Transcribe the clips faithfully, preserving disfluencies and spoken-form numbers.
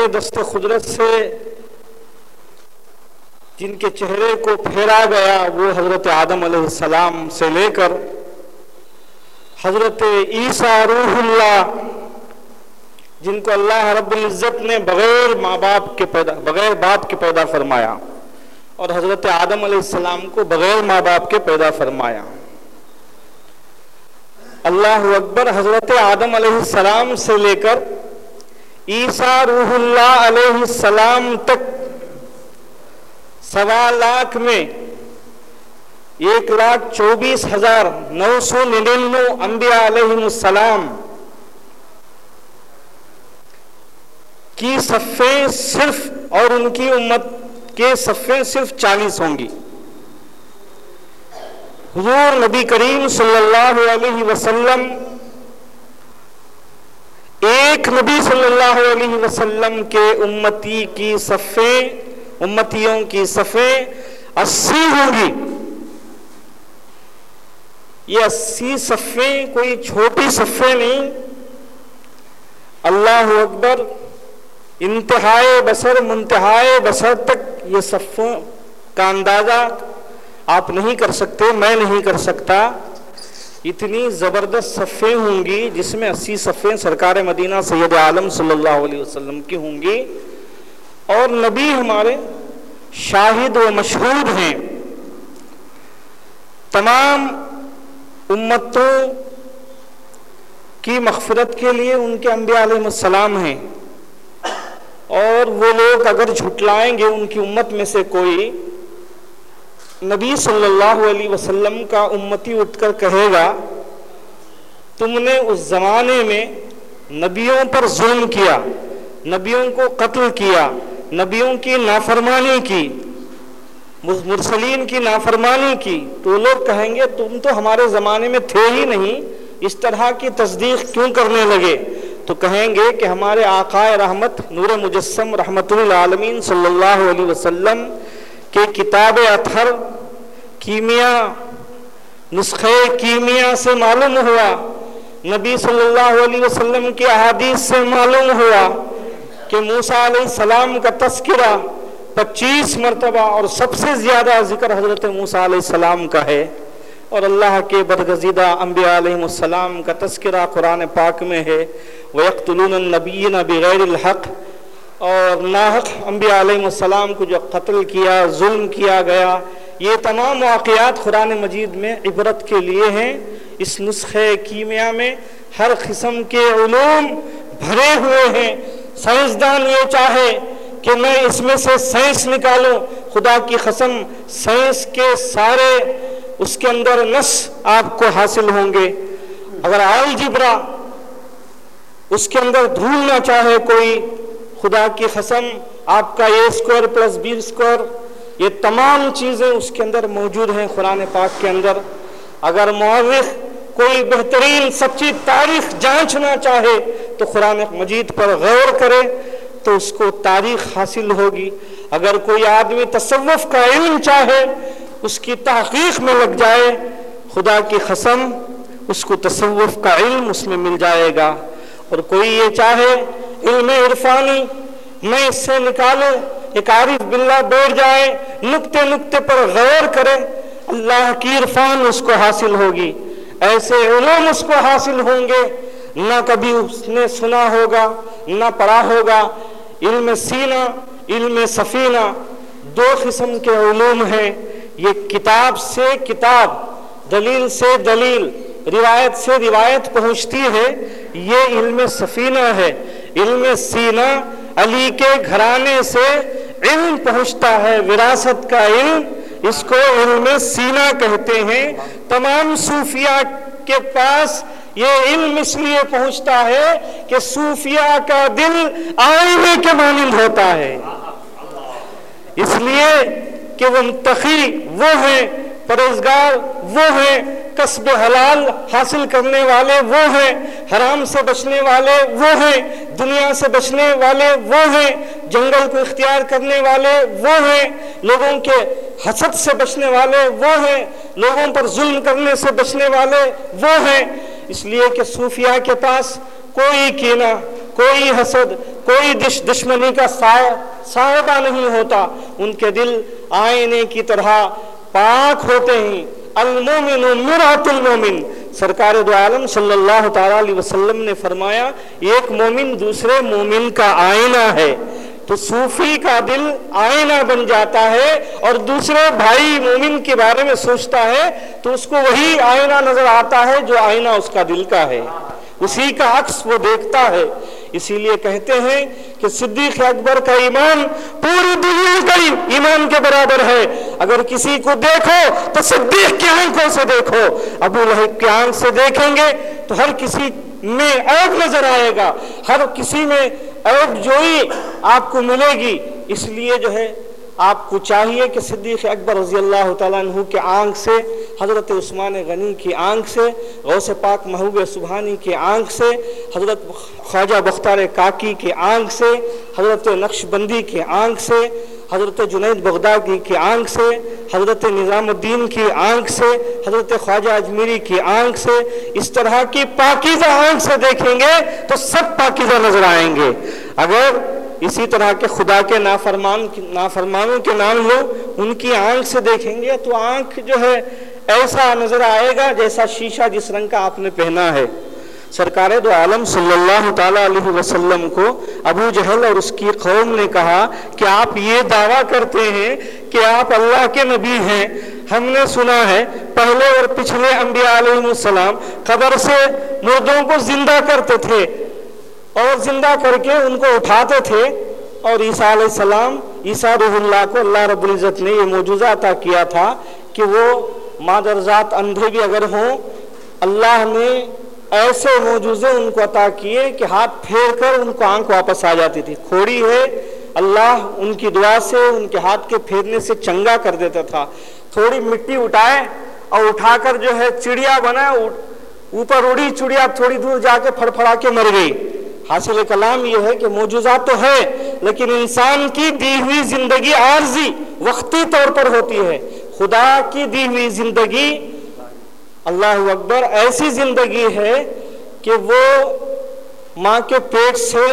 اپنے دست قدرت سے جن کے چہرے کو پھیرا گیا وہ حضرت آدم علیہ السلام سے لے کر حضرت عیسیٰ روح اللہ، جن کو اللہ رب العزت نے بغیر ماں باپ کے پیدا بغیر باپ کے پیدا فرمایا، اور حضرت آدم علیہ السلام کو بغیر ماں باپ کے پیدا فرمایا۔ اللہ اکبر۔ حضرت آدم علیہ السلام سے لے کر عیسیٰ روح اللہ علیہ السلام تک سوا لاکھ میں ایک لاکھ چوبیس ہزار نو سو ننانوے انبیاء علیہ السلام کی صفیں صرف اور ان کی امت کے صفیں صرف چالیس ہوں گی۔ حضور نبی کریم صلی اللہ علیہ وسلم ایک نبی صلی اللہ علیہ وسلم کے امتی کی صفیں امتیوں کی صفیں اسی ہوں گی۔ یہ اسی صفیں کوئی چھوٹی صفیں نہیں۔ اللہ اکبر۔ انتہائے بصر منتہائے بصر تک یہ صفوں کا اندازہ آپ نہیں کر سکتے، میں نہیں کر سکتا۔ اتنی زبردست صفیں ہوں گی جس میں اسی صفیں سرکار مدینہ سید عالم صلی اللہ علیہ وسلم کی ہوں گی، اور نبی ہمارے شاہد و مشہود ہیں۔ تمام امتوں کی مغفرت کے لیے ان کے انبیاء علیہ السلام ہیں، اور وہ لوگ اگر جھٹلائیں گے ان کی امت میں سے کوئی، نبی صلی اللہ علیہ وسلم کا امتی اٹھ کر کہے گا تم نے اس زمانے میں نبیوں پر ظلم کیا، نبیوں کو قتل کیا، نبیوں کی نافرمانی کی، مرسلین کی نافرمانی کی، تو لوگ کہیں گے تم تو ہمارے زمانے میں تھے ہی نہیں، اس طرح کی تصدیق کیوں کرنے لگے؟ تو کہیں گے کہ ہمارے آقا رحمت نور مجسم رحمت للعالمین صلی اللہ علیہ وسلم کہ کتاب اطہر کیمیا نسخے کیمیا سے معلوم ہوا، نبی صلی اللہ علیہ وسلم کی احادیث سے معلوم ہوا کہ موسیٰ علیہ السلام کا تذکرہ پچیس مرتبہ اور سب سے زیادہ ذکر حضرت موسیٰ علیہ السلام کا ہے، اور اللہ کے برگزیدہ انبیاء علیہ السلام کا تذکرہ قرآن پاک میں ہے۔ وَيَقْتُلُونَ النَّبِيِّينَ بِغَيْرِ الْحَقِّ، اور ناحق انبیاء علیہ السلام کو جو قتل کیا، ظلم کیا گیا، یہ تمام واقعات قرآن مجید میں عبرت کے لیے ہیں۔ اس نسخے کیمیا میں ہر قسم کے علوم بھرے ہوئے ہیں۔ سائنسدان یہ چاہے کہ میں اس میں سے سائنس نکالوں، خدا کی قسم سائنس کے سارے اس کے اندر نس آپ کو حاصل ہوں گے۔ اگر الجبرا اس کے اندر ڈھونڈنا چاہے کوئی، خدا کی قسم آپ کا A square plus B square, یہ تمام چیزیں اس کے اندر موجود ہیں قرآن پاک کے اندر۔ اگر مورخ کوئی بہترین سچی تاریخ جانچنا چاہے تو قرآن مجید پر غور کرے تو اس کو تاریخ حاصل ہوگی۔ اگر کوئی آدمی تصوف کا علم چاہے، اس کی تحقیق میں لگ جائے، خدا کی قسم اس کو تصوف کا علم اس میں مل جائے گا۔ اور کوئی یہ چاہے علم عرفانی میں اس سے نکالوں، ایک عارف باللہ بیٹھ جائے، نکتے نکتے پر غور کرے، اللہ کی عرفان اس کو حاصل ہوگی۔ ایسے علوم اس کو حاصل ہوں گے نہ کبھی اس نے سنا ہوگا نہ پڑھا ہوگا۔ علم سینہ، علم سفینہ، دو قسم کے علوم ہیں۔ یہ کتاب سے کتاب، دلیل سے دلیل، روایت سے روایت پہنچتی ہے، یہ علم سفینہ ہے۔ علم سینہ علی کے گھرانے سے علم پہنچتا ہے، وراثت کا علم، اس کو علم سینہ کہتے ہیں۔ تمام صوفیاء کے پاس یہ علم اس لیے پہنچتا ہے کہ صوفیاء کا دل آئینے کے مانند ہوتا ہے، اس لیے کہ وہ متقی وہ ہیں، پرہیزگار وہ ہیں، کسب حلال حاصل کرنے والے وہ ہیں، حرام سے بچنے والے وہ ہیں، دنیا سے بچنے والے وہ ہیں، جنگل کو اختیار کرنے والے وہ ہیں، لوگوں کے حسد سے بچنے والے وہ ہیں، لوگوں پر ظلم کرنے سے بچنے والے وہ ہیں۔ اس لیے کہ صوفیاء کے پاس کوئی کینہ، کوئی حسد، کوئی دش دشمنی کا صاحبہ نہیں ہوتا، ان کے دل آئینے کی طرح پاک ہوتے ہیں۔ المومن مرآۃ المومن، سرکار دو عالم صلی اللہ تعالیٰ علیہ وسلم نے فرمایا ایک مومن دوسرے مومن کا آئینہ ہے۔ تو صوفی کا دل آئینہ بن جاتا ہے اور دوسرے بھائی مومن کے بارے میں سوچتا ہے تو اس کو وہی آئینہ نظر آتا ہے جو آئینہ اس کا دل کا ہے، اسی کا عکس وہ دیکھتا ہے۔ اسی لیے کہتے ہیں کہ صدیق اکبر کا ایمان پوری دنیا کا ایمان کے برابر ہے۔ اگر کسی کو دیکھو تو صدیق کی آنکھوں سے دیکھو، ابو لہب کی آنکھ سے دیکھیں گے تو ہر کسی میں عیب نظر آئے گا، ہر کسی میں عیب جوئی آپ کو ملے گی۔ اس لیے جو ہے آپ کو چاہیے کہ صدیق اکبر رضی اللہ تعالیٰ عنہ کے آنکھ سے، حضرت عثمان غنی کی آنکھ سے، غوث پاک محبوب سبحانی کی آنکھ سے، حضرت خواجہ بختار کاکی کی آنکھ سے، حضرت نقش بندی کی آنکھ سے، حضرت جنید بغدادی کی آنکھ سے، حضرت نظام الدین کی آنکھ سے، حضرت خواجہ اجمیری کی آنکھ سے، اس طرح کی پاکیزہ آنکھ سے دیکھیں گے تو سب پاکیزہ نظر آئیں گے۔ اگر اسی طرح کے خدا کے نافرمان نافرمانوں کے نام لو، ان کی آنکھ سے دیکھیں گے تو آنکھ جو ہے ایسا نظر آئے گا جیسا شیشہ جس رنگ کا آپ نے پہنا ہے۔ سرکار دو عالم صلی اللہ تعالیٰ علیہ وسلم کو ابو جہل اور اس کی قوم نے کہا کہ آپ یہ دعویٰ کرتے ہیں کہ آپ اللہ کے نبی ہیں، ہم نے سنا ہے پہلے اور پچھلے انبیاء علیہ السلام قبر سے مردوں کو زندہ کرتے تھے اور زندہ کر کے ان کو اٹھاتے تھے، اور عیسیٰ علیہ السلام عیسیٰ روح اللہ کو اللہ رب العزت نے یہ معجزہ عطا کیا تھا کہ وہ مادرزات اندھے بھی اگر ہوں، اللہ نے ایسے معجزے ان کو عطا کیے کہ ہاتھ پھیر کر ان کو آنکھ واپس آ جاتی تھی۔ کھوڑی ہے، اللہ ان کی دعا سے ان کے ہاتھ کے پھیرنے سے چنگا کر دیتا تھا۔ تھوڑی مٹی اٹھائے اور اٹھا کر جو ہے چڑیا بنا، اوپر اڑی چڑیا، تھوڑی دور جا کے پھڑ پھڑا کے مر گئی۔ حاصل کلام یہ ہے کہ معجزات تو ہے لیکن انسان کی دی ہوئی زندگی عارضی وقتی طور پر ہوتی ہے۔ خدا کی دی ہوئی زندگی، اللہ اکبر، ایسی زندگی ہے کہ وہ ماں کے پیٹ سے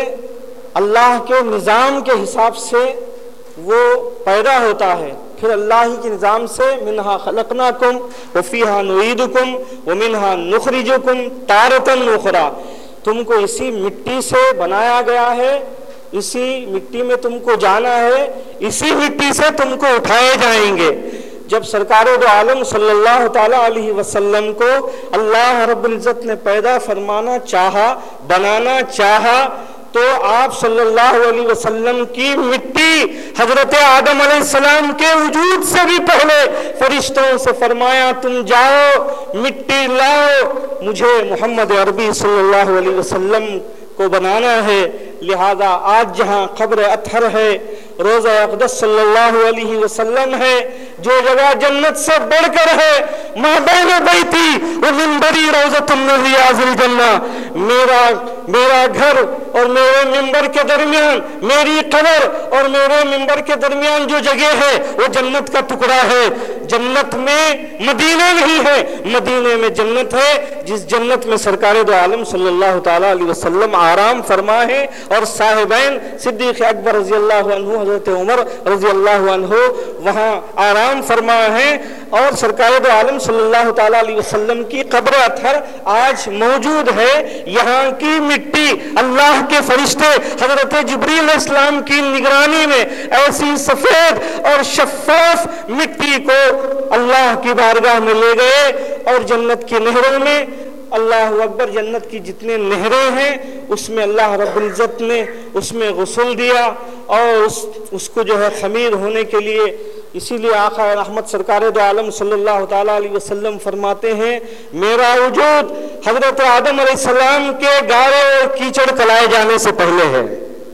اللہ کے نظام کے حساب سے وہ پیدا ہوتا ہے، پھر اللہ ہی کے نظام سے منہا خلقناکم وفیہا نعیدکم ومنہا نخرجکم تارۃ اخری، تم کو اسی مٹی سے بنایا گیا ہے، اسی مٹی میں تم کو جانا ہے، اسی مٹی سے تم کو اٹھائے جائیں گے۔ جب سرکار دو عالم صلی اللہ تعالیٰ علیہ وسلم کو اللہ رب العزت نے پیدا فرمانا چاہا، بنانا چاہا، تو آپ صلی اللہ علیہ وسلم کی مٹی حضرت آدم علیہ السلام کے وجود سے بھی پہلے فرشتوں سے فرمایا تم جاؤ مٹی لاؤ، مجھے محمد عربی صلی اللہ علیہ وسلم کو بنانا ہے۔ لہذا آج جہاں قبر اطہر ہے، روضہ اقدس صلی اللہ علیہ وسلم ہے، جو جگہ جنت سے بڑھ کر ہے، ما بین بیتی و منبری روضۃ من ریاض الجنہ، میرا میرا گھر اور میرے منبر کے درمیان، میری قبر اور میرے منبر کے درمیان جو جگہ ہے وہ جنت کا ٹکڑا ہے۔ جنت میں مدینہ نہیں ہے، مدینے میں جنت ہے، جس جنت میں سرکار دو عالم صلی اللہ تعالیٰ علیہ وسلم آرام فرما ہے، اور صاحبین صدیق اکبر رضی اللہ عنہ، حضرت عمر رضی اللہ عنہ وہاں آرام فرما ہے، اور سرکار دو عالم صلی اللہ تعالیٰ علیہ وسلم کی قبر اطہر آج موجود ہے۔ یہاں کی مٹی اللہ کے فرشتے حضرت جبریل علیہ السلام کی نگرانی میں ایسی سفید اور شفاف مٹی کو اللہ کی بارگاہ میں لے گئے، اور جنت کی نہروں میں، اللہ اکبر، جنت کی جتنے نہریں ہیں اس میں اللہ رب العزت نے اس میں غسل دیا، اور اس, اس کو جو ہے خمیر ہونے کے لیے، اسی لیے آقا رحمت سرکار دو عالم صلی اللہ تعالیٰ علیہ وسلم فرماتے ہیں میرا وجود حضرت آدم علیہ السلام کے گارے اور کیچڑ کلائے جانے سے پہلے ہے،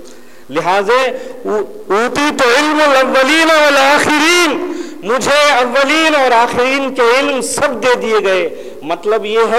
لہذا اوتیت علم الاولین والآخرین، مجھے اولین اور آخرین کے علم سب دے دیے گئے۔ مطلب یہ ہے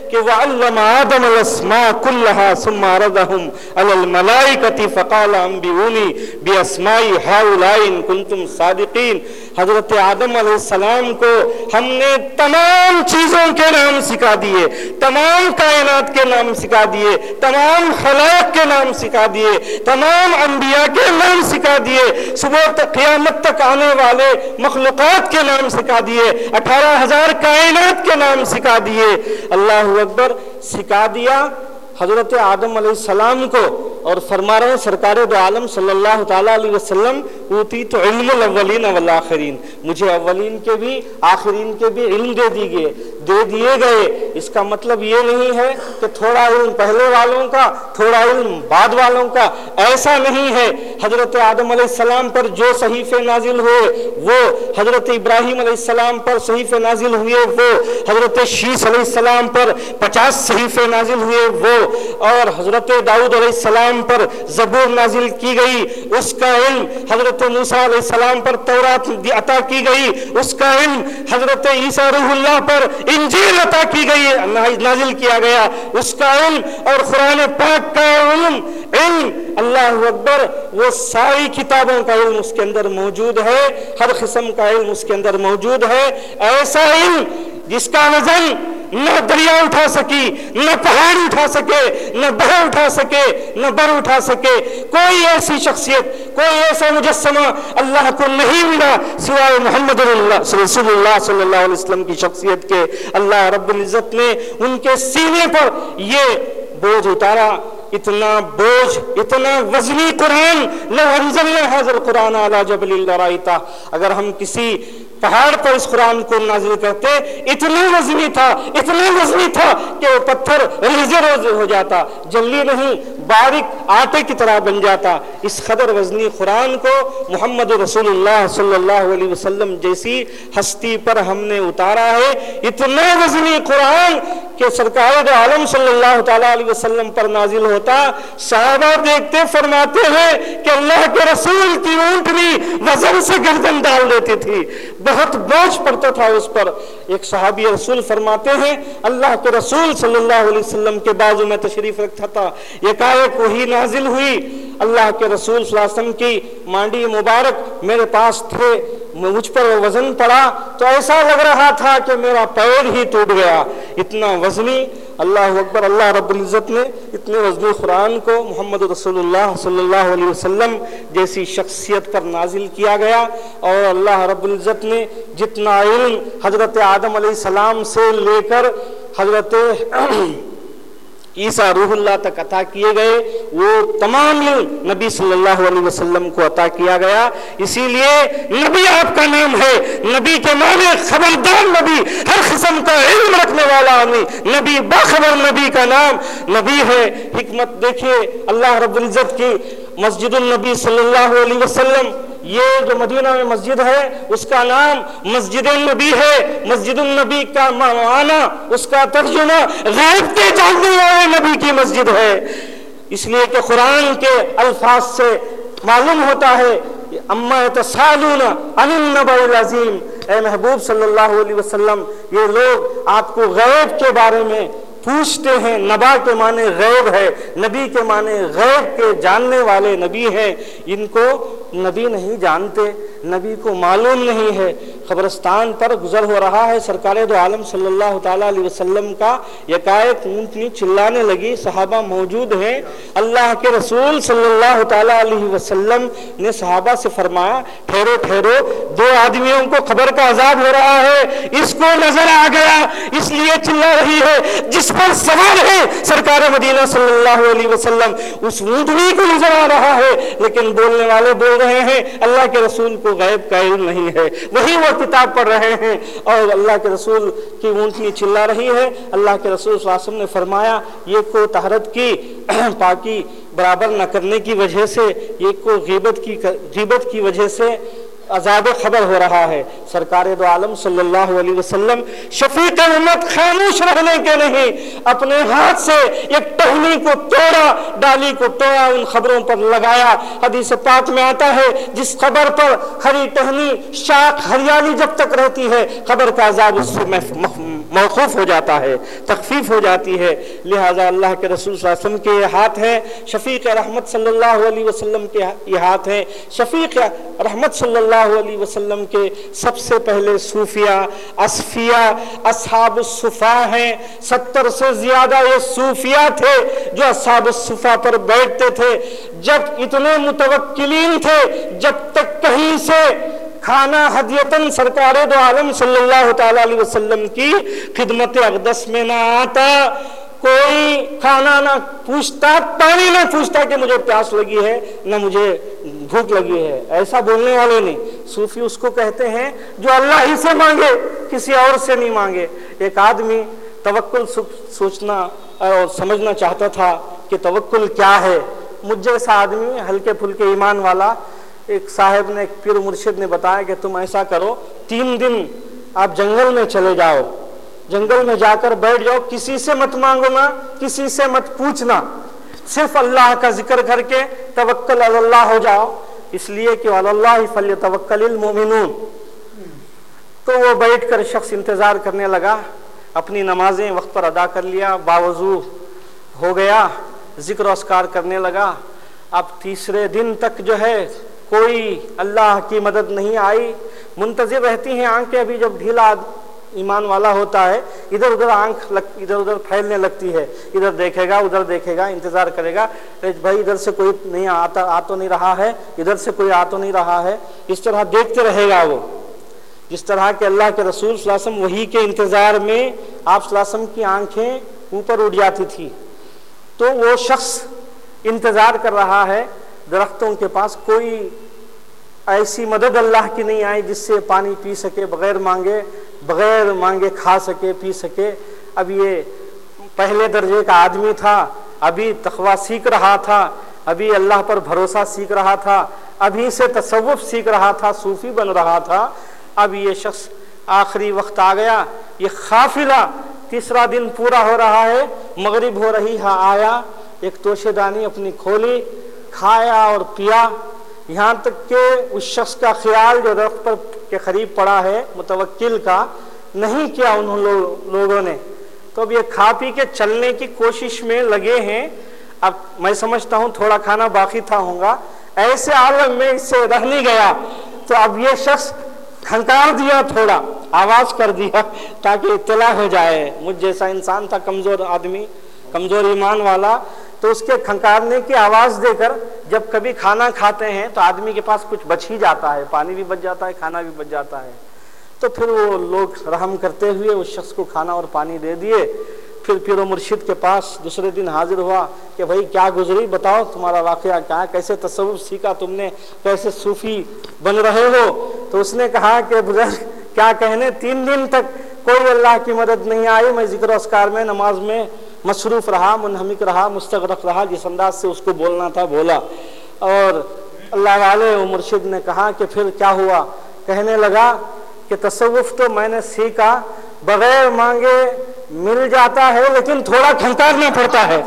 کہ وَعَلَّمَ آدَمَ الْأَسْمَاءَ كُلَّهَا ثُمَّ عَرَضَهُمْ عَلَى الْمَلَائِكَةِ فَقَالَ أَنْبِئُونِي بِأَسْمَاءِ هَؤُلَاءِ إِن كُنتُمْ صَادِقِينَ۔ حضرت آدم علیہ السلام کو ہم نے تمام چیزوں کے نام سکھا دیے، تمام کائنات کے نام سکھا دیے، تمام خلائق کے نام سکھا دیے، تمام انبیاء کے نام سکھا دیے، صبح تک قیامت تک آنے والے مخلوقات کے نام سکھا دیے، اٹھارہ ہزار کائنات کے نام سکھا دیے۔ اللہ اکبر، سکھا دیا حضرت آدم علیہ السلام کو، اور فرما رہے ہیں سرکار دو عالم صلی اللہ تعالیٰ علیہ وسلم اوتیت علم الاولین والآخرین، مجھے اولین کے بھی آخرین کے بھی علم دے دی گئے دے دیے گئے۔ اس کا مطلب یہ نہیں ہے کہ تھوڑا علم پہلے والوں کا تھوڑا علم بعد والوں کا، ایسا نہیں ہے۔ حضرت آدم علیہ السلام پر جو صحیفے نازل ہوئے وہ، حضرت ابراہیم علیہ السلام پر صحیفے نازل ہوئے وہ، حضرت شیس علیہ السلام پر پچاس صحیفے نازل ہوئے وہ، اور حضرت داؤد علیہ السلام پر زبور نازل کی گئی اس کا علم، حضرت موسیٰ علیہ السلام پر تورات عطا کی گئی اس کا علم، حضرت عیسیٰ روح اللہ پر انجیل عطا کی گئی نازل کیا گیا اس کا علم، اور قرآن پاک کا علم علم اللہ اکبر، وہ ساری کتابوں کا علم اس کے اندر موجود ہے، ہر قسم کا علم اس کے اندر موجود ہے۔ ایسا علم جس کا وزن نہ دریا اٹھا سکی، نہ پہاڑ اٹھا سکے، نہ بحر اٹھا سکے، نہ بر اٹھا سکے، کوئی ایسی شخصیت، کوئی ایسا مجسمہ اللہ کو نہیں ملا سوائے محمد رسول اللہ صلی اللہ علیہ وسلم کی شخصیت کے۔ اللہ رب العزت نے ان کے سینے پر یہ بوجھ اتارا، اتنا بوجھ، اتنا وزنی قرآن، لو انزلنا هذا القرآن على جبل لرأيته، اگر ہم کسی پہاڑ پر اس قرآن کو نازل کرتے، اتنا وزنی تھا اتنا وزنی تھا کہ وہ پتھر ریزے روزے ہو جاتا، جلی نہیں باریک آٹے کی طرح بن جاتا۔ اس قدر وزنی قرآن کو محمد رسول اللہ صلی اللہ علیہ وسلم جیسی ہستی پر ہم نے اتارا ہے، اتنا وزنی قرآن کہ سرکار دو عالم صلی اللہ تعالیٰ علیہ وسلم پر نازل ہوتا، صحابہ دیکھتے فرماتے ہیں کہ اللہ کے رسول کی اونٹنی وزن سے گردن ڈال دیتی تھی، بہت بوجھ پڑتا تھا اس پر۔ ایک صحابی رسول فرماتے ہیں اللہ کے رسول صلی اللہ علیہ وسلم کے بازو میں تشریف رکھتا تھا، ایک وحی نازل ہوئی، اللہ کے رسول صلی اللہ علیہ وسلم کی مانڈی مبارک میرے پاس تھے، مجھ پر وزن پڑا تو ایسا لگ رہا تھا کہ میرا پیر ہی ٹوٹ گیا، اتنا وزنی۔ اللہ اکبر، اللہ رب العزت نے اتنے وزنی قرآن کو محمد رسول اللہ صلی اللہ علیہ وسلم جیسی شخصیت پر نازل کیا گیا، اور اللہ رب العزت نے جتنا علم حضرت آدم علیہ السلام سے لے کر حضرت عیسیٰ روح اللہ تک عطا کیے گئے وہ تمام علم نبی صلی اللہ علیہ وسلم کو عطا کیا گیا۔ اسی لیے نبی آپ کا نام ہے، نبی کے معنی خبردار نبی، ہر قسم کا علم رکھنے والا آدمی نبی، باخبر نبی کا نام نبی ہے۔ حکمت دیکھیے اللہ رب العزت کی، مسجد النبی صلی اللہ علیہ وسلم، یہ جو مدینہ میں مسجد ہے اس کا نام مسجد النبی ہے۔ مسجد النبی کا معنی، اس کا ترجمہ غیب کے جاننے والے نبی کی مسجد ہے، اس لیے کہ قرآن کے الفاظ سے معلوم ہوتا ہے اما یتساءلون عن النبأ العظیم، اے محبوب صلی اللہ علیہ وسلم یہ لوگ آپ کو غیب کے بارے میں پوچھتے ہیں۔ نبا کے معنی غیب ہے، نبی کے معنی غیب کے جاننے والے نبی ہیں، ان کو نبی نہیں جانتے، نبی کو معلوم نہیں ہے۔ قبرستان پر گزر ہو رہا ہے سرکار دو عالم صلی اللہ تعالیٰ علیہ وسلم کا، یکایک اونٹنی چلانے لگی، صحابہ موجود ہیں، اللہ کے رسول صلی اللہ تعالیٰ علیہ وسلم نے صحابہ سے فرمایا ٹھہرو ٹھہرو، دو آدمیوں کو قبر کا عذاب ہو رہا ہے، اس کو نظر آ گیا اس لیے چلا رہی ہے، جس پر سوار ہے سرکار مدینہ صلی اللہ علیہ وسلم اس اونٹنی کو نظر آ رہا ہے، لیکن بولنے والے بول رہے ہیں اللہ کے رسول کو غیب کا علم نہیں ہے، وہی وہ کتاب پڑھ رہے ہیں اور اللہ کے رسول کی اونٹنی چلا رہی ہے۔ اللہ کے رسول صلی اللہ علیہ وسلم نے فرمایا یہ کو طہارت کی پاکی برابر نہ کرنے کی وجہ سے، یہ کو غیبت کی غیبت کی وجہ سے عذاب خبر ہو رہا ہے۔ سرکار دو عالم صلی اللہ علیہ وسلم شفیق امت خاموش رہنے کے نہیں، اپنے ہاتھ سے ایک ٹہنی کو توڑا، ڈالی کو توڑا، ان خبروں پر لگایا۔ حدیث پاک میں آتا ہے جس خبر پر ہری ٹہنی شاخ ہریالی جب تک رہتی ہے خبر کا عذاب اس سے موقوف ہو جاتا ہے، تخفیف ہو جاتی ہے۔ لہٰذا اللہ کے رسول صلی اللہ علیہ وسلم کے یہ ہاتھ ہیں، شفیق رحمت صلی اللہ علیہ وسلم کے یہ ہاتھ ہیں۔ شفیق رحمت صلی اللہ علیہ وسلم کے سب سے پہلے صوفیہ، اصفیہ، اصحاب الصفا ہیں۔ ستر سے زیادہ یہ صوفیہ تھے جو اصحاب الصفا پر بیٹھتے تھے۔ جب اتنے متوکلین تھے، جب تک کہیں سے کھانا ہدیتاً سرکار دو عالم صلی اللہ تعالی علیہ وسلم کی خدمت اقدس میں نہ آتا، کوئی کھانا نہ پوچھتا، پانی نہ پوچھتا کہ مجھے پیاس لگی ہے، نہ مجھے بھوک لگی ہے، ایسا بولنے والے نہیں۔ صوفی اس کو کہتے ہیں جو اللہ ہی سے مانگے، کسی اور سے نہیں مانگے۔ ایک آدمی توکل سوچنا اور سمجھنا چاہتا تھا کہ توکل کیا ہے۔ مجھ جیسا آدمی ہلکے پھلکے ایمان والا، ایک صاحب نے، ایک پیر مرشد نے بتایا کہ تم ایسا کرو، تین دن آپ جنگل میں چلے جاؤ، جنگل میں جا کر بیٹھ جاؤ، کسی سے مت مانگنا، کسی سے مت پوچھنا، صرف اللہ کا ذکر کر کے توکل علی اللہ ہو جاؤ، اس لیے کہ علی اللہ فلیتوکل المؤمنون۔ تو وہ بیٹھ کر شخص انتظار کرنے لگا، اپنی نمازیں وقت پر ادا کر لیا، باوضو ہو گیا، ذکر و اذکار کرنے لگا۔ اب تیسرے دن تک جو ہے کوئی اللہ کی مدد نہیں آئی، منتظر رہتی ہیں آنکھیں۔ ابھی جب ڈھیلا ایمان والا ہوتا ہے، ادھر ادھر آنکھ لگ ادھر ادھر پھیلنے لگتی ہے، ادھر دیکھے گا ادھر دیکھے گا، انتظار کرے گا، بھائی ادھر سے کوئی نہیں آتا آ تو نہیں رہا ہے، ادھر سے کوئی آ تو نہیں رہا ہے، اس طرح دیکھتے رہے گا وہ۔ جس طرح کہ اللہ کے رسول صلی اللہ علیہ وسلم وحی کے انتظار میں آپ صلی اللہ علیہ وسلم کی آنکھیں اوپر اٹھ جاتی تھی، تو وہ شخص انتظار کر رہا ہے درختوں کے پاس، کوئی ایسی مدد اللہ کی نہیں آئی جس سے پانی پی سکے، بغیر مانگے بغیر مانگے کھا سکے پی سکے۔ اب یہ پہلے درجے کا آدمی تھا، ابھی تقویٰ سیکھ رہا تھا، ابھی اللہ پر بھروسہ سیکھ رہا تھا، ابھی سے تصوف سیکھ رہا تھا، صوفی بن رہا تھا۔ اب یہ شخص آخری وقت آ گیا، یہ قافلہ تیسرا دن پورا ہو رہا ہے، مغرب ہو رہی ہے، آیا ایک توشے دانی اپنی کھولی، کھایا اور پیا، یہاں تک کہ اس شخص کا خیال جو درخت پر کے قریب پڑا ہے متوکل کا نہیں کیا انہوں لوگوں نے۔ تو اب یہ کھا پی کے چلنے کی کوشش میں لگے ہیں۔ اب میں سمجھتا ہوں تھوڑا کھانا باقی تھا ہوگا، ایسے عالم میں اس سے رہ نہیں گیا، تو اب یہ شخص کھنکار دیا، تھوڑا آواز کر دیا تاکہ اطلاع ہو جائے۔ مجھ جیسا انسان تھا، کمزور آدمی، کمزور ایمان والا، تو اس کے کھنکارنے کی آواز دے کر، جب کبھی کھانا کھاتے ہیں تو آدمی کے پاس کچھ بچ ہی جاتا ہے، پانی بھی بچ جاتا ہے، کھانا بھی بچ جاتا ہے، تو پھر وہ لوگ رحم کرتے ہوئے اس شخص کو کھانا اور پانی دے دیے۔ پھر پیر و مرشد کے پاس دوسرے دن حاضر ہوا کہ بھائی کیا گزری، بتاؤ تمہارا واقعہ کیا ہے، کیسے تصوف سیکھا تم نے، کیسے صوفی بن رہے ہو؟ تو اس نے کہا کہ بزرگ کیا کہنے، تین دن تک کوئی اللہ کی مدد نہیں آئی، میں ذکر و اذکار میں، نماز میں مصروف رہا، منہمک رہا، مستغرق رہا، جس انداز سے اس کو بولنا تھا بولا۔ اور اللہ والے و مرشد نے کہا کہ پھر کیا ہوا؟ کہنے لگا کہ تصوف تو میں نے سیکھا، بغیر مانگے مل جاتا ہے، لیکن تھوڑا کھنکارنا پڑتا ہے۔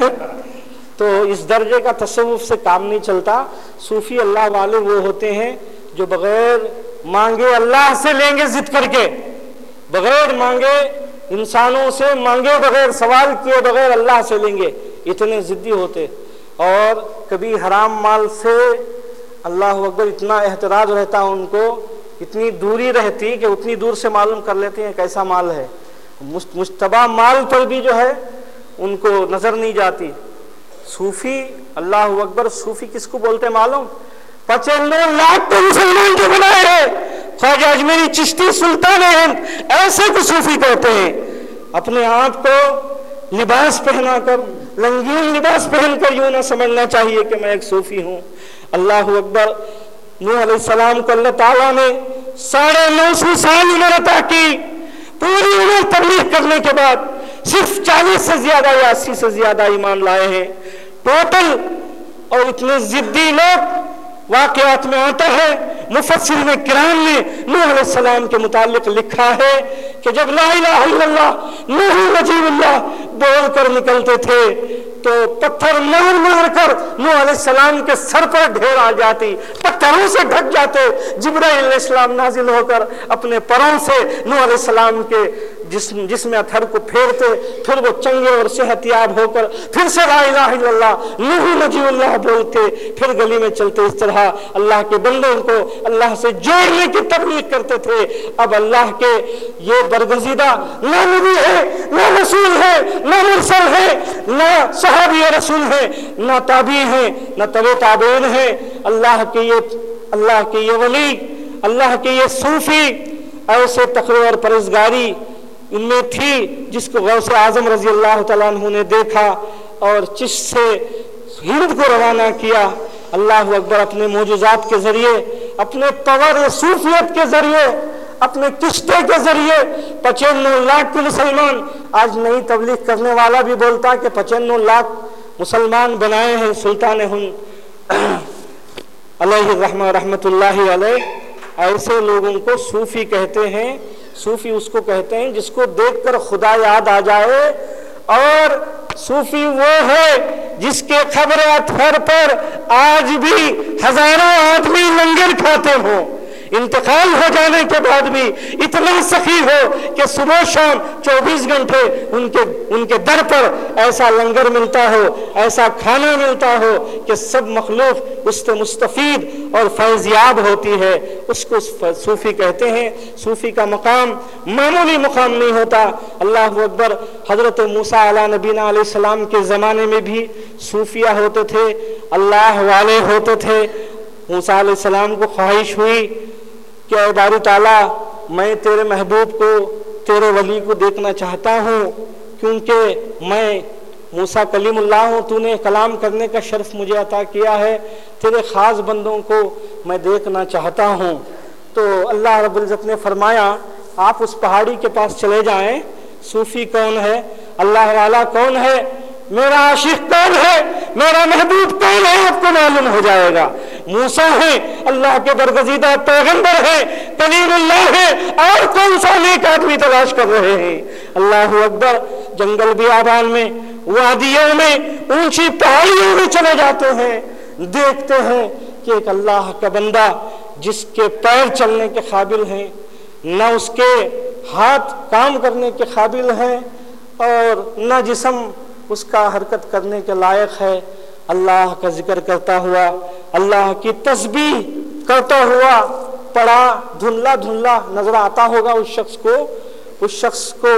تو اس درجے کا تصوف سے کام نہیں چلتا۔ صوفی اللہ والے وہ ہوتے ہیں جو بغیر مانگے اللہ سے لیں گے، ضد کر کے، بغیر مانگے انسانوں سے مانگے بغیر، سوال کیے بغیر اللہ سے لیں گے، اتنے ضدی ہوتے۔ اور کبھی حرام مال سے اللہ اکبر اتنا احتراز رہتا ان کو، اتنی دوری رہتی کہ اتنی دور سے معلوم کر لیتے ہیں کیسا مال ہے، مشتبہ مال پر بھی جو ہے ان کو نظر نہیں جاتی۔ صوفی، اللہ اکبر، صوفی کس کو بولتے معلوم؟ پچانوے لاکھ تو مسلمان جو بنائے ہیں، خواجہ اجمیری چشتی سلطان ہند، ایسے کو صوفی کہتے ہیں۔ اپنے آپ کو لباس پہنا کر، رنگین لباس پہن کر یوں نہ سمجھنا چاہیے کہ میں ایک صوفی ہوں۔ اللہ اکبر، نوح علیہ السلام کو اللہ تعالیٰ نے ساڑھے نو سو سال عمر عطا کی، پوری عمر تبلیغ کرنے کے بعد صرف چالیس سے زیادہ یا اسی سے زیادہ ایمان لائے ہیں ٹوٹل۔ اور اتنے ضدی لوگ، واقعات میں آتا ہے، مفسرین کرام نے نوح علیہ السلام کے متعلق لکھا ہے کہ جب لا الہ الا اللہ نوح نجیب اللہ بول کر نکلتے تھے تو پتھر مار مار کر نوح علیہ السلام کے سر پر ڈھیر آ جاتی، پتھر پتھروں سے ڈھک جاتے، جبرائیل علیہ السلام نازل ہو کر اپنے پروں سے نوح علیہ السلام کے جسم جسم اطہر کو پھیرتے، پھر وہ چنگے اور صحت یاب ہو کر پھر سے لا الہ الا اللہ نوح نجی اللہ بولتے، پھر گلی میں چلتے، اس طرح اللہ کے بندوں کو اللہ سے جوڑنے کی تبلیغ کرتے تھے۔ اب اللہ کے یہ برگزیدہ نہ نبی ہے، نہ رسول ہے، نہ مرسل ہے، نہ صحابی رسول ہے، نہ تابعی ہے، نہ تبع تابعین ہے، اللہ کے یہ اللہ کے یہ ولی، اللہ کے یہ صوفی، ایسے تقوی اور پرہیزگاری ان میں تھی جس کو غوث اعظم رضی اللہ تعالیٰ عنہ نے دیکھا اور چشت سے ہند کو روانہ کیا۔ اللہ اکبر، اپنے معجزات کے ذریعے، اپنے پاور صوفیت کے ذریعے، اپنے کشتے کے ذریعے پچانوے لاکھ مسلمان، آج نئی تبلیغ کرنے والا بھی بولتا کہ پچانوے لاکھ مسلمان بنائے ہیں سلطان ہند علیہ الرحمہ رحمت اللہ علیہ۔ ایسے لوگوں کو صوفی کہتے ہیں۔ صوفی اس کو کہتے ہیں جس کو دیکھ کر خدا یاد آ جائے، اور صوفی وہ ہے جس کے قبر اطہر پر آج بھی ہزاروں آدمی لنگر کھاتے ہوں، انتقال ہو جانے کے بعد بھی اتنا سخی ہو کہ صبح شام چوبیس گھنٹے ان کے ان کے در پر ایسا لنگر ملتا ہو، ایسا کھانا ملتا ہو کہ سب مخلوق اس سے مستفید اور فیضیاب ہوتی ہے، اس کو صوفی کہتے ہیں۔ صوفی کا مقام معمولی مقام نہیں ہوتا۔ اللہ اکبر، حضرت موسیٰ علیہ نبینا علیہ السلام کے زمانے میں بھی صوفیہ ہوتے تھے، اللہ والے ہوتے تھے۔ موسیٰ علیہ السلام کو خواہش ہوئی کہ اے باری تعالیٰ، میں تیرے محبوب کو، تیرے ولی کو دیکھنا چاہتا ہوں، کیونکہ میں موسیٰ کلیم اللہ ہوں، تو نے کلام کرنے کا شرف مجھے عطا کیا ہے، تیرے خاص بندوں کو میں دیکھنا چاہتا ہوں۔ تو اللہ رب العزت نے فرمایا آپ اس پہاڑی کے پاس چلے جائیں۔ صوفی کون ہے، اللہ والا کون ہے، میرا عاشق کون ہے، میرا محبوب کون ہے، آپ کو معلوم ہو جائے گا۔ موسیٰ ہے، اللہ کے برگزیدہ پیغمبر ہے، کلیم اللہ ہے، اور کون سا نیک آدمی تلاش کر رہے ہیں۔ اللہ اکبر، جنگل بیابان میں، وادیوں میں، اونچی پہاڑیوں میں چلے جاتے ہیں، دیکھتے ہیں کہ ایک اللہ کا بندہ جس کے پیر چلنے کے قابل ہیں، نہ اس کے ہاتھ کام کرنے کے قابل ہیں، اور نہ جسم اس کا حرکت کرنے کے لائق ہے، اللہ کا ذکر کرتا ہوا، اللہ کی تسبیح کرتا ہوا پڑا دھندلا دھندلا نظر آتا ہوگا اس شخص کو۔ اس شخص کو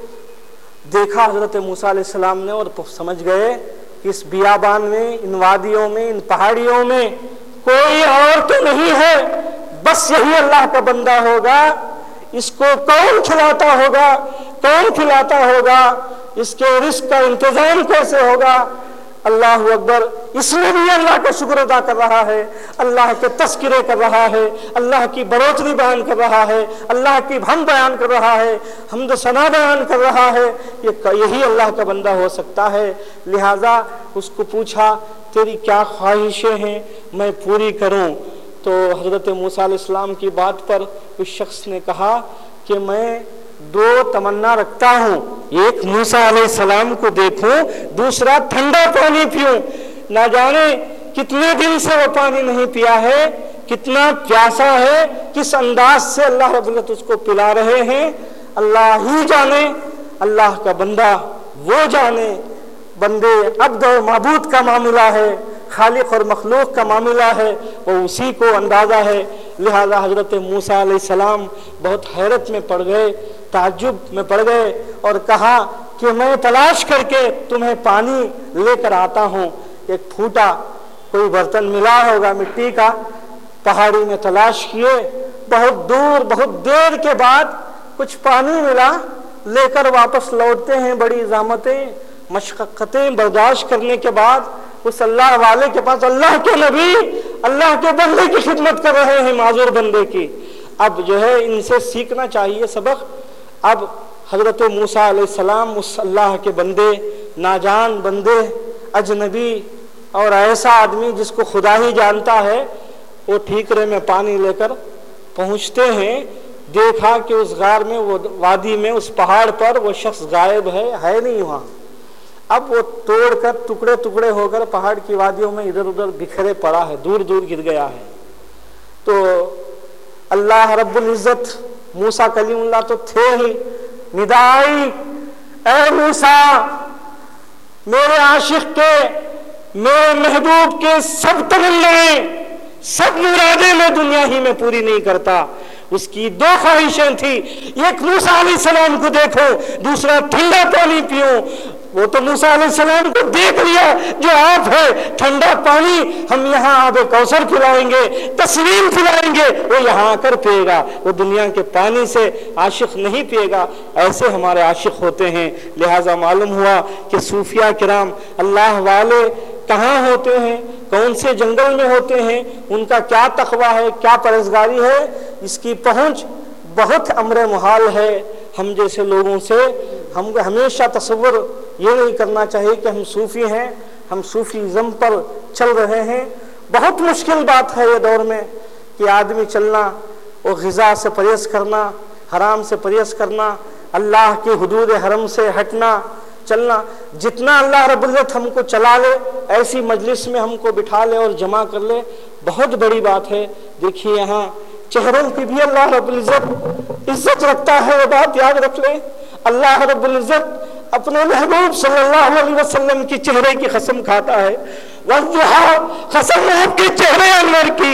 دیکھا حضرت موسیٰ علیہ السلام نے اور سمجھ گئے کہ اس بیابان میں، ان وادیوں میں، ان پہاڑیوں میں کوئی اور تو نہیں ہے، بس یہی اللہ کا بندہ ہوگا۔ اس کو کون کھلاتا ہوگا، کون کھلاتا ہوگا، اس کے رزق کا انتظام کیسے ہوگا۔ اللہ اکبر، اس میں بھی اللہ کا شکر ادا کر رہا ہے، اللہ کے تذکرے کر رہا ہے، اللہ کی بڑوتری بیان کر رہا ہے، اللہ کی حمد بیان کر رہا ہے، حمد و ثنا بیان کر رہا ہے، یہی اللہ کا بندہ ہو سکتا ہے۔ لہٰذا اس کو پوچھا تیری کیا خواہشیں ہیں، میں پوری کروں۔ تو حضرت موسیٰ علیہ السلام کی بات پر اس شخص نے کہا کہ میں دو تمنا رکھتا ہوں، ایک موسیٰ علیہ السلام کو دیکھوں، دوسرا ٹھنڈا پانی پیوں۔ نہ جانے کتنے دن سے وہ پانی نہیں پیا ہے، کتنا پیاسا ہے، کس انداز سے اللہ رب العزت اس کو پلا رہے ہیں، اللہ ہی جانے، اللہ کا بندہ وہ جانے۔ بندے عبد اور معبود کا معاملہ ہے، خالق اور مخلوق کا معاملہ ہے، وہ اسی کو اندازہ ہے۔ لہذا حضرت موسیٰ علیہ السلام بہت حیرت میں پڑ گئے، تعجب میں پڑ گئے، اور کہا کہ میں تلاش کر کے تمہیں پانی لے کر آتا ہوں۔ ایک پھوٹا کوئی برتن ملا ہوگا مٹی کا، پہاڑی میں تلاش کیے، بہت دور بہت دیر کے بعد کچھ پانی ملا، لے کر واپس لوٹتے ہیں، بڑی زحمتیں مشقتیں برداشت کرنے کے بعد اس اللہ والے کے پاس، اللہ کے نبی اللہ کے بندے کی خدمت کر رہے ہیں، معذور بندے کی۔ اب جو ہے ان سے سیکھنا چاہیے سبق۔ اب حضرت موسیٰ علیہ السلام اس اللہ کے بندے، ناجان بندے، اجنبی اور ایسا آدمی جس کو خدا ہی جانتا ہے، وہ ٹھیکرے میں پانی لے کر پہنچتے ہیں۔ دیکھا کہ اس غار میں، وہ وادی میں، اس پہاڑ پر وہ شخص غائب ہے، ہے نہیں وہاں۔ اب وہ توڑ کر ٹکڑے ٹکڑے ہو کر پہاڑ کی وادیوں میں ادھر ادھر بکھرے پڑا ہے، دور دور گر گیا ہے۔ تو اللہ رب العزت، موسیٰ کلیم اللہ تو تھے ہی، ندا آئی اے موسیٰ میرے عاشق کے، میرے محبوب کے سب تمنائیں، سب مرادیں میں دنیا ہی میں پوری نہیں کرتا۔ اس کی دو خواہشیں تھی، ایک موسیٰ علیہ السلام کو دیکھو، دوسرا ٹھنڈا پانی پیوں۔ وہ تو موسیٰ علیہ السلام کو دیکھ لیا جو آپ ہے، ٹھنڈا پانی ہم یہاں آب کوثر پلائیں گے، تسلیم پلائیں گے، وہ یہاں آ کر پیے گا، وہ دنیا کے پانی سے عاشق نہیں پیے گا۔ ایسے ہمارے عاشق ہوتے ہیں۔ لہٰذا معلوم ہوا کہ صوفیاء کرام اللہ والے کہاں ہوتے ہیں، کون سے جنگل میں ہوتے ہیں، ان کا کیا تقویٰ ہے، کیا پرہیزگاری ہے، اس کی پہنچ بہت امر محال ہے۔ ہم جیسے لوگوں سے ہم کو ہمیشہ تصور یہ نہیں کرنا چاہیے کہ ہم صوفی ہیں، ہم صوفیزم پر چل رہے ہیں۔ بہت مشکل بات ہے یہ دور میں کہ آدمی چلنا، وہ غذا سے پرہیز کرنا، حرام سے پرہیز کرنا، اللہ کی حدود حرم سے ہٹنا، چلنا۔ جتنا اللہ رب العزت ہم کو چلا لے، ایسی مجلس میں ہم کو بٹھا لے اور جمع کر لے، بہت بڑی بات ہے۔ دیکھیے یہاں چہروں کی بھی اللہ رب العزت عزت رکھتا ہے، وہ بات یاد رکھ لیں۔ اللہ رب العزت اپنے محبوب صلی اللہ علیہ وسلم کی چہرے کی قسم کھاتا ہے، والضحیٰ، قسم آپ کے چہرے انور کی،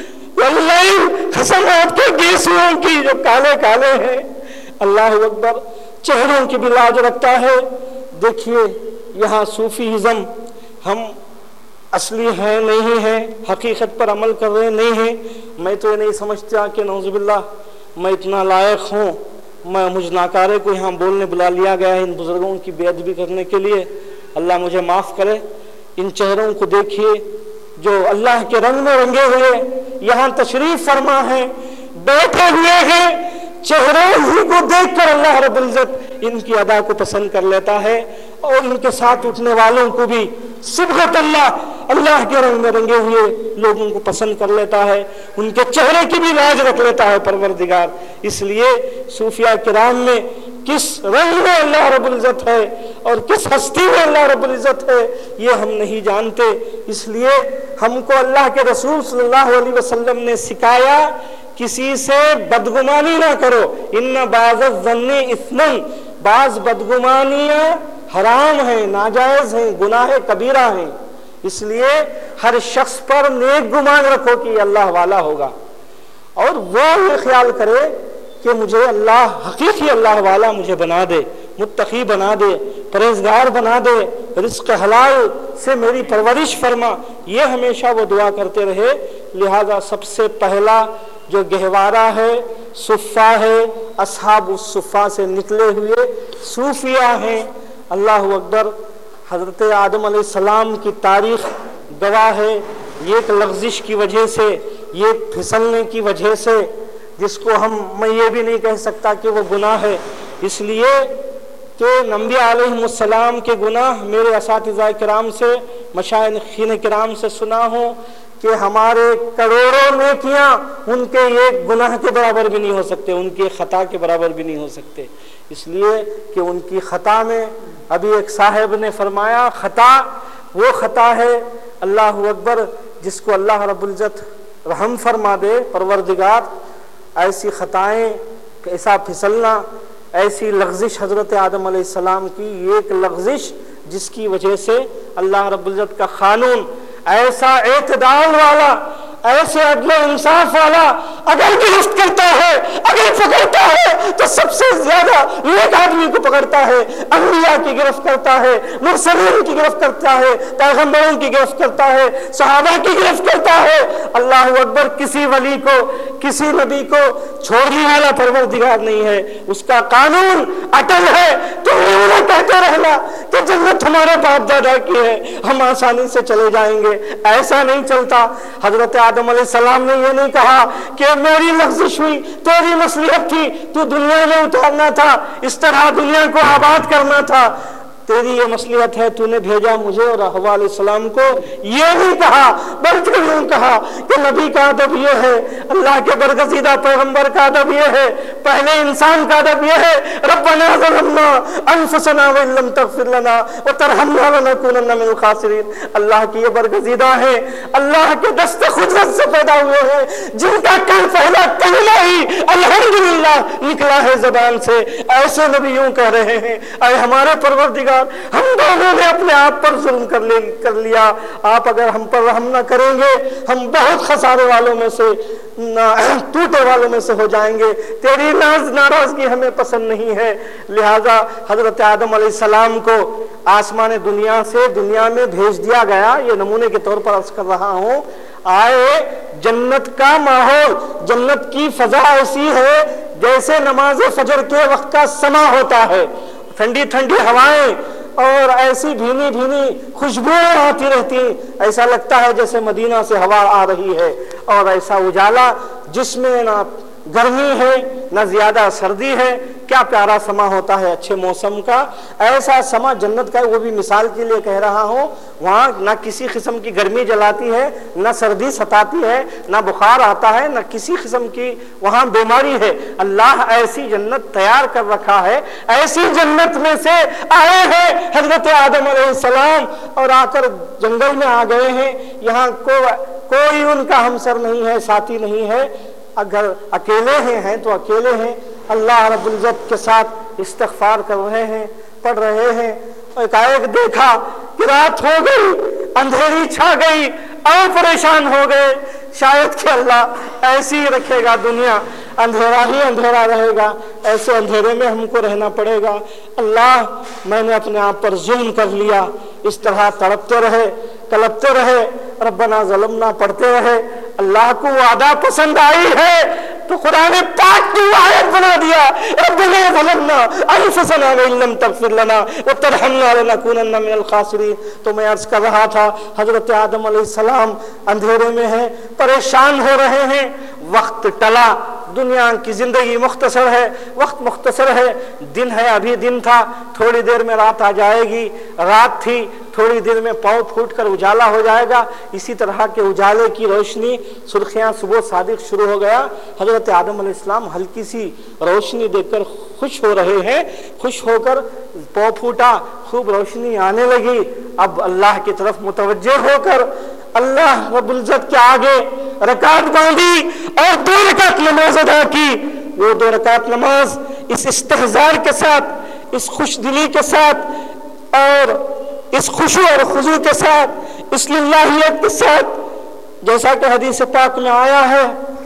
واللیل، قسم آپ کے گیسوؤں کی جو کالے کالے ہیں۔ اللہ اکبر، چہروں کی بھی لاج رکھتا ہے۔ دیکھیے یہاں صوفیزم ہم اصلی ہیں نہیں ہیں، حقیقت پر عمل کر رہے نہیں ہیں۔ میں تو یہ نہیں سمجھتا کہ نعوذ باللہ میں اتنا لائق ہوں، میں مجھ ناکارے کو یہاں بولنے بلا لیا گیا ہے ان بزرگوں کی بے ادبی کرنے کے لیے۔ اللہ مجھے معاف کرے۔ ان چہروں کو دیکھیے جو اللہ کے رنگ میں رنگے ہوئے یہاں تشریف فرما ہے، بیٹھے ہوئے ہیں، چہرے ہی کو دیکھ کر اللہ رب العزت ان کی ادا کو پسند کر لیتا ہے، اور ان کے ساتھ اٹھنے والوں کو بھی صبغت اللہ، اللہ کے رنگ میں رنگے ہوئے لوگوں کو پسند کر لیتا ہے، ان کے چہرے کی بھی لاج رکھ لیتا ہے پروردگار۔ اس لیے صوفیاء کرام میں کس رنگ میں اللہ رب العزت ہے اور کس ہستی میں اللہ رب العزت ہے یہ ہم نہیں جانتے۔ اس لیے ہم کو اللہ کے رسول صلی اللہ علیہ وسلم نے سکھایا کسی سے بدگمانی نہ کرو، ان بعض الظن اثم، بعض بدگمانیاں حرام ہیں، ناجائز ہیں، گناہ کبیرہ ہیں۔ اس لیے ہر شخص پر نیک گمان رکھو کہ یہ اللہ والا ہوگا، اور وہ یہ خیال کرے کہ مجھے اللہ حقیقی اللہ والا مجھے بنا دے، متقی بنا دے، پرہیزگار بنا دے، رزق حلال سے میری پرورش فرما، یہ ہمیشہ وہ دعا کرتے رہے۔ لہذا سب سے پہلا جو گہوارہ ہے صفہ ہے، اصحاب الصفہ سے نکلے ہوئے صوفیاء ہیں۔ اللہ اکبر، حضرت آدم علیہ السلام کی تاریخ گواہ ہے، یہ ایک لغزش کی وجہ سے، یہ پھسلنے کی وجہ سے، جس کو ہم میں یہ بھی نہیں کہہ سکتا کہ وہ گناہ ہے، اس لیے کہ انبیاء علیہ السلام کے گناہ میرے اساتذہ کرام سے، مشائخین کرام سے سنا ہوں کہ ہمارے کروڑوں نیکیاں ان کے ایک گناہ کے برابر بھی نہیں ہو سکتے، ان کی خطا کے برابر بھی نہیں ہو سکتے، اس لیے کہ ان کی خطا میں، ابھی ایک صاحب نے فرمایا خطا وہ خطا ہے اللہ اکبر جس کو اللہ رب العزت رحم فرما دے، پروردگار ایسی خطائیں، ایسا پھسلنا، ایسی لغزش حضرت آدم علیہ السلام کی ایک لغزش جس کی وجہ سے اللہ رب العزت کا قانون ایسا اعتدال والا، ایسے عدل و انصاف والا اگر گرفت کرتا ہے، اگر پکڑتا ہے تو سب سے زیادہ ایک آدمی کو پکڑتا ہے، انبیاء کی گرفت کرتا ہے، مرسلین کی گرفت کرتا ہے، پیغمبروں کی گرفت کرتا ہے، صحابہ کی گرفت کرتا ہے۔ اللہ اکبر، کسی ولی کو، کسی نبی کو چھوڑنے والا پروردگار نہیں ہے، اس کا قانون اٹل ہے۔ تو انہیں کہتے رہنا کہ جنت ہمارے باپ دادا کی ہے، ہم آسانی سے چلے جائیں گے، ایسا نہیں چلتا۔ حضرت آدم علیہ السلام نے یہ نہیں کہا کہ میری لغزش ہوئی، تیری مصلحت تھی، تو دنیا میں اتارنا تھا، اس طرح دنیا کو آباد کرنا تھا، تیری یہ مصلحت ہے، تو نے بھیجا مجھے اور حوا علیہ السلام کو، یہ نہیں کہا بلکہ یوں کہا کہ نبی کا ادب یہ ہے، اللہ کے برگزیدہ پیغمبر کا ادب یہ ہے، پہلے انسان کا ادب یہ ہے، ربنا ظلمنا انفسنا وان لم تغفر لنا وترحمنا لنکونن من الخاسرین۔ اللہ کی یہ برگزیدہ ہے، اللہ کے دست قدرت سے پیدا ہوئے ہیں، جن کا کل پہلا کلمہ ہی الحمدللہ نکلا ہے زبان سے، ایسے نبی یوں کہہ رہے ہیں، اے ہمارے پروردگار، ہم دونوں نے اپنے آپ پر ظلم کر لے کر لیا، آپ اگر ہم پر رحم نہ کریں گے ہم بہت خسارے والوں میں سے، ٹوٹے والوں میں سے ہو جائیں گے، تیری ناز ناراضگی ہمیں پسند نہیں ہے۔ لہذا حضرت آدم علیہ السلام کو آسمان دنیا سے دنیا میں بھیج دیا گیا، یہ نمونے کے طور پر عرض کر رہا ہوں۔ آئے، جنت کا ماحول، جنت کی فضا ایسی ہے جیسے نماز فجر کے وقت کا سما ہوتا ہے، ٹھنڈی ٹھنڈی ہوائیں اور ایسی بھینی بھینی خوشبوئیں آتی رہتی، ایسا لگتا ہے جیسے مدینہ سے ہوا آ رہی ہے، اور ایسا اجالا جس میں نہ گرمی ہے نہ زیادہ سردی ہے، کیا پیارا سما ہوتا ہے اچھے موسم کا۔ ایسا سما جنت کا، وہ بھی مثال کے لیے کہہ رہا ہوں، وہاں نہ کسی قسم کی گرمی جلاتی ہے، نہ سردی ستاتی ہے، نہ بخار آتا ہے، نہ کسی قسم کی وہاں بیماری ہے۔ اللہ ایسی جنت تیار کر رکھا ہے، ایسی جنت میں سے آئے ہیں حضرت آدم علیہ السلام، اور آ کر جنگل میں آ گئے ہیں، یہاں کو کوئی ان کا ہمسر نہیں ہے، ساتھی نہیں ہے، اگر اکیلے ہیں ہیں تو اکیلے ہیں، اللہ رب العزت کے ساتھ استغفار کر رہے ہیں، پڑھ رہے ہیں، ایک دیکھا کہ رات ہو گئی، اندھیری چھا گئی اور پریشان ہو گئے، شاید کہ اللہ ایسی ہی رکھے گا دنیا، اندھیرا ہی اندھیرا رہے گا، ایسے اندھیرے میں ہم کو رہنا پڑے گا، اللہ میں نے اپنے آپ پر ظلم کر لیا، اس طرح تڑپتے رہے، کلپتے رہے، ربنا ظلمنا پڑھتے رہے۔ اللہ کو وعدہ پسند آئی ہے تو قرآن پاک کی آیت بنا دیا، ربنا ظلمنا انفسنا وان لم تغفر لنا وترحمنا لنکونن من الخاسرین۔ تو میں عرض کر رہا تھا، حضرت آدم علیہ السلام اندھیرے میں ہیں، پریشان ہو رہے ہیں، وقت ٹلا، دنیا کی زندگی مختصر ہے، وقت مختصر ہے، دن ہے، ابھی دن تھا، تھوڑی دیر میں رات آ جائے گی، رات تھی، تھوڑی دیر میں پاؤں پھوٹ کر اجالا ہو جائے گا، اسی طرح کے اجالے کی روشنی، سرخیاں صبح صادق شروع ہو گیا۔ حضرت آدم علیہ السلام ہلکی سی روشنی دیکھ کر خوش ہو رہے ہیں، خوش ہو کر پاؤں پھوٹا، خوب روشنی آنے لگی، اب اللہ کی طرف متوجہ ہو کر اللہ رب العزت کے آگے رکعت باندھی اور دو رکعت نماز ادا کی۔ وہ دو رکعت نماز اس استحضار کے ساتھ، اس خوش دلی کے ساتھ اور اس خشوع اور خضوع کے ساتھ، اس للہیت کے ساتھ، جیسا کہ حدیث پاک میں آیا ہے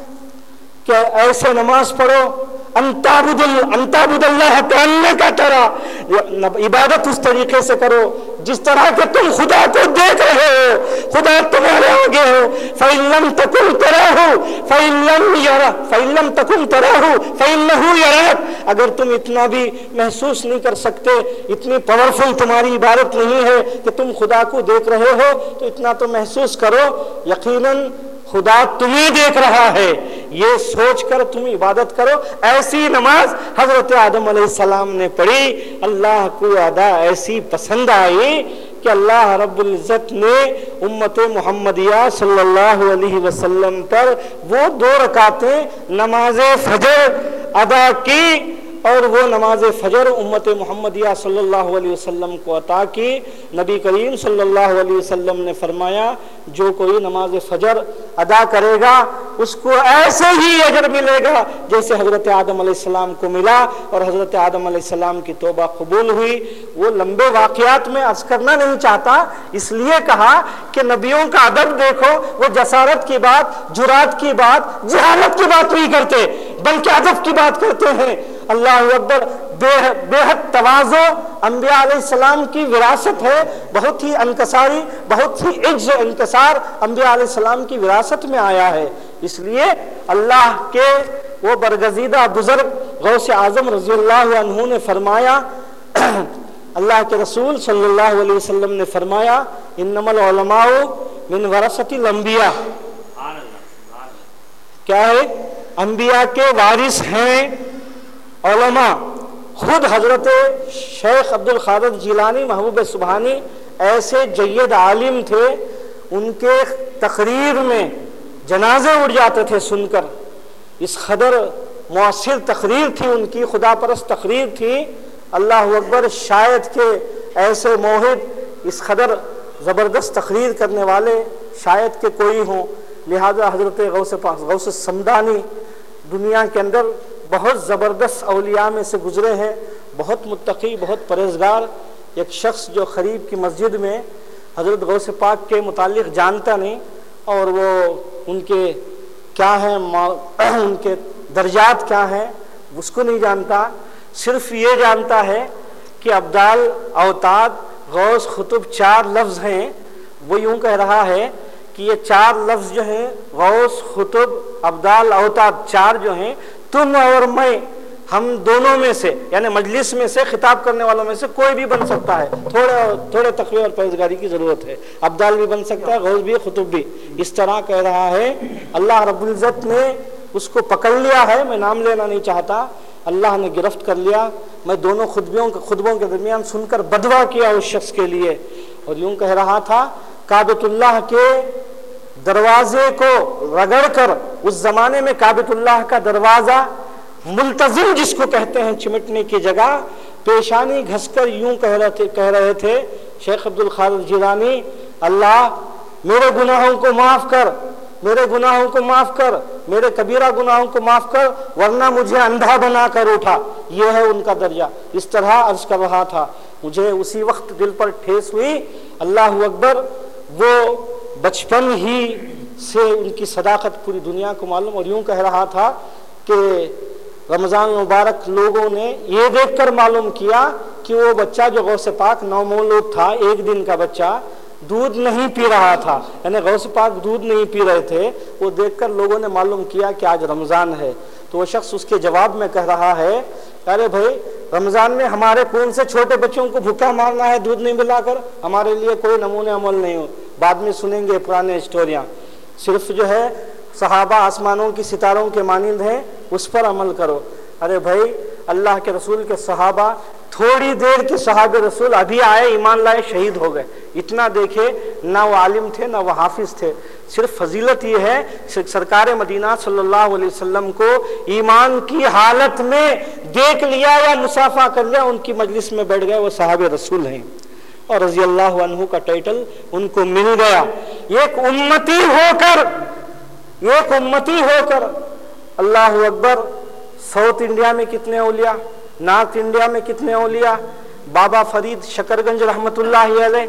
کہ ایسے نماز پڑھو انتابد انتابد اللہ کأنک ترا، عبادت اس طریقے سے کرو جس طرح کہ تم خدا کو دیکھ رہے ہو، خدا تمہارے آگے ہو۔ فَإِن لَمْ تَكُنْ تَرَاهُ فَإِن لَمْ يَرَ فَإِن لَمْ تَكُنْ تَرَاهُ فَإِنَّهُ يَرَاكَ۔ اگر تم اتنا بھی محسوس نہیں کر سکتے، اتنی پاورفل تمہاری عبادت نہیں ہے کہ تم خدا کو دیکھ رہے ہو، تو اتنا تو محسوس کرو، یقیناً خدا تمہیں دیکھ رہا ہے، یہ سوچ کر تم عبادت کرو۔ ایسی نماز حضرت آدم علیہ السلام نے پڑھی، اللہ کو ادا ایسی پسند آئی کہ اللہ رب العزت نے امت محمدیہ صلی اللہ علیہ وسلم پر وہ دو رکعتیں نماز فجر ادا کی، اور وہ نماز فجر امت محمدیہ صلی اللہ علیہ وسلم کو عطا کی۔ نبی کریم صلی اللہ علیہ وسلم نے فرمایا، جو کوئی نماز فجر ادا کرے گا اس کو ایسے ہی اجر ملے گا جیسے حضرت آدم علیہ السلام کو ملا، اور حضرت آدم علیہ السلام کی توبہ قبول ہوئی۔ وہ لمبے واقعات میں عرض کرنا نہیں چاہتا، اس لیے کہا کہ نبیوں کا ادب دیکھو، وہ جسارت کی بات، جرات کی بات، جہالت کی بات نہیں کرتے بلکہ ادب کی بات کرتے ہیں۔ اللہ اکبر، بے حد تواضع انبیاء علیہ السلام کی وراثت ہے، بہت ہی انکساری، بہت ہی عجز و انکسار انبیاء علیہ السلام کی وراثت میں آیا ہے۔ اس لیے اللہ کے وہ برگزیدہ بزرگ غوث اعظم رضی اللہ عنہ نے فرمایا، اللہ کے رسول صلی اللہ علیہ وسلم نے فرمایا، انما العلماء من ورثۃ الانبیاء، کیا ہے؟ انبیاء کے وارث ہیں علماء، خود حضرت شیخ عبد القادر جیلانی محبوب سبحانی ایسے جید عالم تھے، ان کے تقریر میں جنازے اٹھ جاتے تھے سن کر، اس قدر مؤثر تقریر تھی ان کی، خدا پرست تقریر تھی۔ اللہ اکبر، شاید کہ ایسے موحد اس قدر زبردست تقریر کرنے والے شاید کہ کوئی ہوں۔ لہذا حضرت غوث پاک غوث السمدانی دنیا کے اندر بہت زبردست اولیاء میں سے گزرے ہیں، بہت متقی، بہت پرہیزگار۔ ایک شخص جو قریب کی مسجد میں حضرت غوث پاک کے متعلق جانتا نہیں، اور وہ ان کے کیا ہیں، ان کے درجات کیا ہیں اس کو نہیں جانتا، صرف یہ جانتا ہے کہ ابدال، اوتاد، غوث، خطب چار لفظ ہیں۔ وہ یوں کہہ رہا ہے کہ یہ چار لفظ جو ہیں، غوث، خطب، ابدال، اوتاد، چار جو ہیں، تم اور میں، ہم دونوں میں سے، یعنی مجلس میں سے، خطاب کرنے والوں میں سے کوئی بھی بن سکتا ہے۔ تھوڑے تھوڑے تقوی اور پرہیزگاری کی ضرورت ہے۔ ابدال بھی بن سکتا ہے، غوث بھی، خطب بھی۔ اس طرح کہہ رہا ہے۔ اللہ رب العزت نے اس کو پکڑ لیا ہے، میں نام لینا نہیں چاہتا، اللہ نے گرفت کر لیا۔ میں دونوں خطبوں خطبوں کے درمیان سن کر بدوا کیا اس شخص کے لیے، اور یوں کہہ رہا تھا، کعبۃ اللہ کے دروازے کو رگڑ کر، اس زمانے میں کعبۃ اللہ کا دروازہ ملتزم جس کو کہتے ہیں چمٹنے کی جگہ، پیشانی گھس کر یوں کہہ رہے تھے کہہ رہے تھے شیخ عبد القادر جیلانی، اللہ میرے گناہوں کو معاف کر، میرے گناہوں کو معاف کر، میرے کبیرہ گناہوں کو معاف کر، ورنہ مجھے اندھا بنا کر اٹھا۔ یہ ہے ان کا درجہ۔ اس طرح عرض کر رہا تھا، مجھے اسی وقت دل پر ٹھیس ہوئی۔ اللہ اکبر، وہ بچپن ہی سے ان کی صداقت پوری دنیا کو معلوم، اور یوں کہہ رہا تھا کہ رمضان مبارک لوگوں نے یہ دیکھ کر معلوم کیا کہ وہ بچہ جو غوث پاک نومولود تھا، ایک دن کا بچہ، دودھ نہیں پی رہا تھا، یعنی غوث پاک دودھ نہیں پی رہے تھے، وہ دیکھ کر لوگوں نے معلوم کیا کہ آج رمضان ہے۔ تو وہ شخص اس کے جواب میں کہہ رہا ہے، ارے بھائی رمضان میں ہمارے کون سے چھوٹے بچوں کو بھوکا مارنا ہے دودھ نہیں پلا کر؟ ہمارے لیے کوئی نمونے عمل نہیں ہو، بعد میں سنیں گے پرانے اسٹوریاں، صرف جو ہے صحابہ آسمانوں کی ستاروں کے مانند ہیں، اس پر عمل کرو۔ ارے بھائی، اللہ کے رسول کے صحابہ تھوڑی دیر کے صحابہ رسول ابھی آئے، ایمان لائے، شہید ہو گئے۔ اتنا دیکھے، نہ وہ عالم تھے نہ وہ حافظ تھے۔ صرف فضیلت یہ ہے، سرکار مدینہ صلی اللہ علیہ وسلم کو ایمان کی حالت میں دیکھ لیا یا مصافحہ کر لیا، ان کی مجلس میں بیٹھ گئے، وہ صحابہ رسول ہیں، اور رضی اللہ عنہ کا ٹائٹل ان کو مل گیا۔ ایک امتی ہو کر ایک امتی ہو کر اللہ اکبر، ساؤتھ انڈیا میں کتنے اولیاء، نارتھ انڈیا میں کتنے اولیاء، بابا فرید شکرگنج رحمت اللہ علیہ،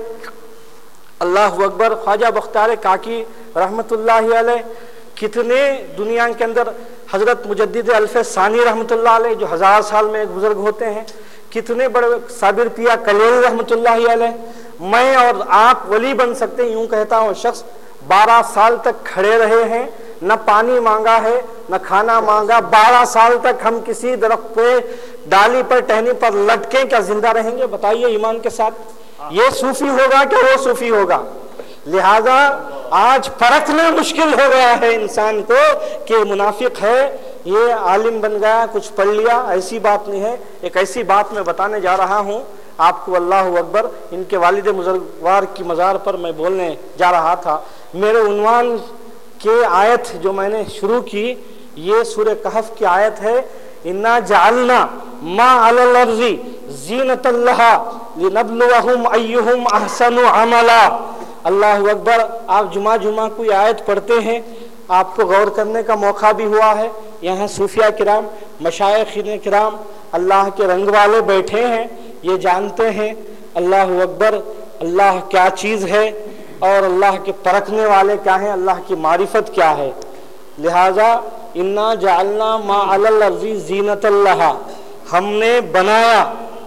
اللہ اکبر، خواجہ بختیار کاکی رحمت اللہ علیہ، کتنے دنیا کے اندر، حضرت مجدد الف ثانی رحمت اللہ علیہ جو ہزار سال میں ایک بزرگ ہوتے ہیں، کتنے بڑے، صابر پیا کلیل رحمت اللہ علیہ۔ میں اور آپ ولی بن سکتے ہیں، یوں کہتا ہوں، شخص بارہ سال تک کھڑے رہے ہیں، نہ پانی مانگا ہے نہ کھانا مانگا، بارہ سال تک ہم کسی درخت پہ ڈالی پر ٹہنی پر لٹکیں، کیا زندہ رہیں گے؟ بتائیے ایمان کے ساتھ، یہ صوفی ہوگا کہ وہ صوفی ہوگا؟ لہذا آج پرکھنا مشکل ہو گیا ہے انسان کو کہ منافق ہے، یہ عالم بن گیا، کچھ پڑھ لیا، ایسی بات نہیں ہے۔ ایک ایسی بات میں بتانے جا رہا ہوں آپ کو، اللہ اکبر، ان کے والد بزرگوار کی مزار پر میں بولنے جا رہا تھا۔ میرے عنوان کے آیت جو میں نے شروع کی، یہ سورہ کہف کی آیت ہے، اِنَّا جَعَلْنَا مَا عَلَى الْأَرْضِ زِینَةً لَهَا لِنَبْلُوَهُمْ أَيُّهُمْ أَحْسَنُ عَمَلًا۔ اللہ اکبر، آپ جمعہ جمعہ کوئی آیت پڑھتے ہیں، آپ کو غور کرنے کا موقع بھی ہوا ہے، یہاں صوفیاء کرام، مشائخین کرام، اللہ کے رنگ والے بیٹھے ہیں، یہ جانتے ہیں اللہ اکبر اللہ کیا چیز ہے، اور اللہ کے پرکھنے والے کیا ہیں، اللہ کی معرفت کیا ہے۔ لہذا اِنَّا جَعَلْنَا مَا عَلَى الْأَرْضِ زِینَةً لَهَا، ہم نے بنایا،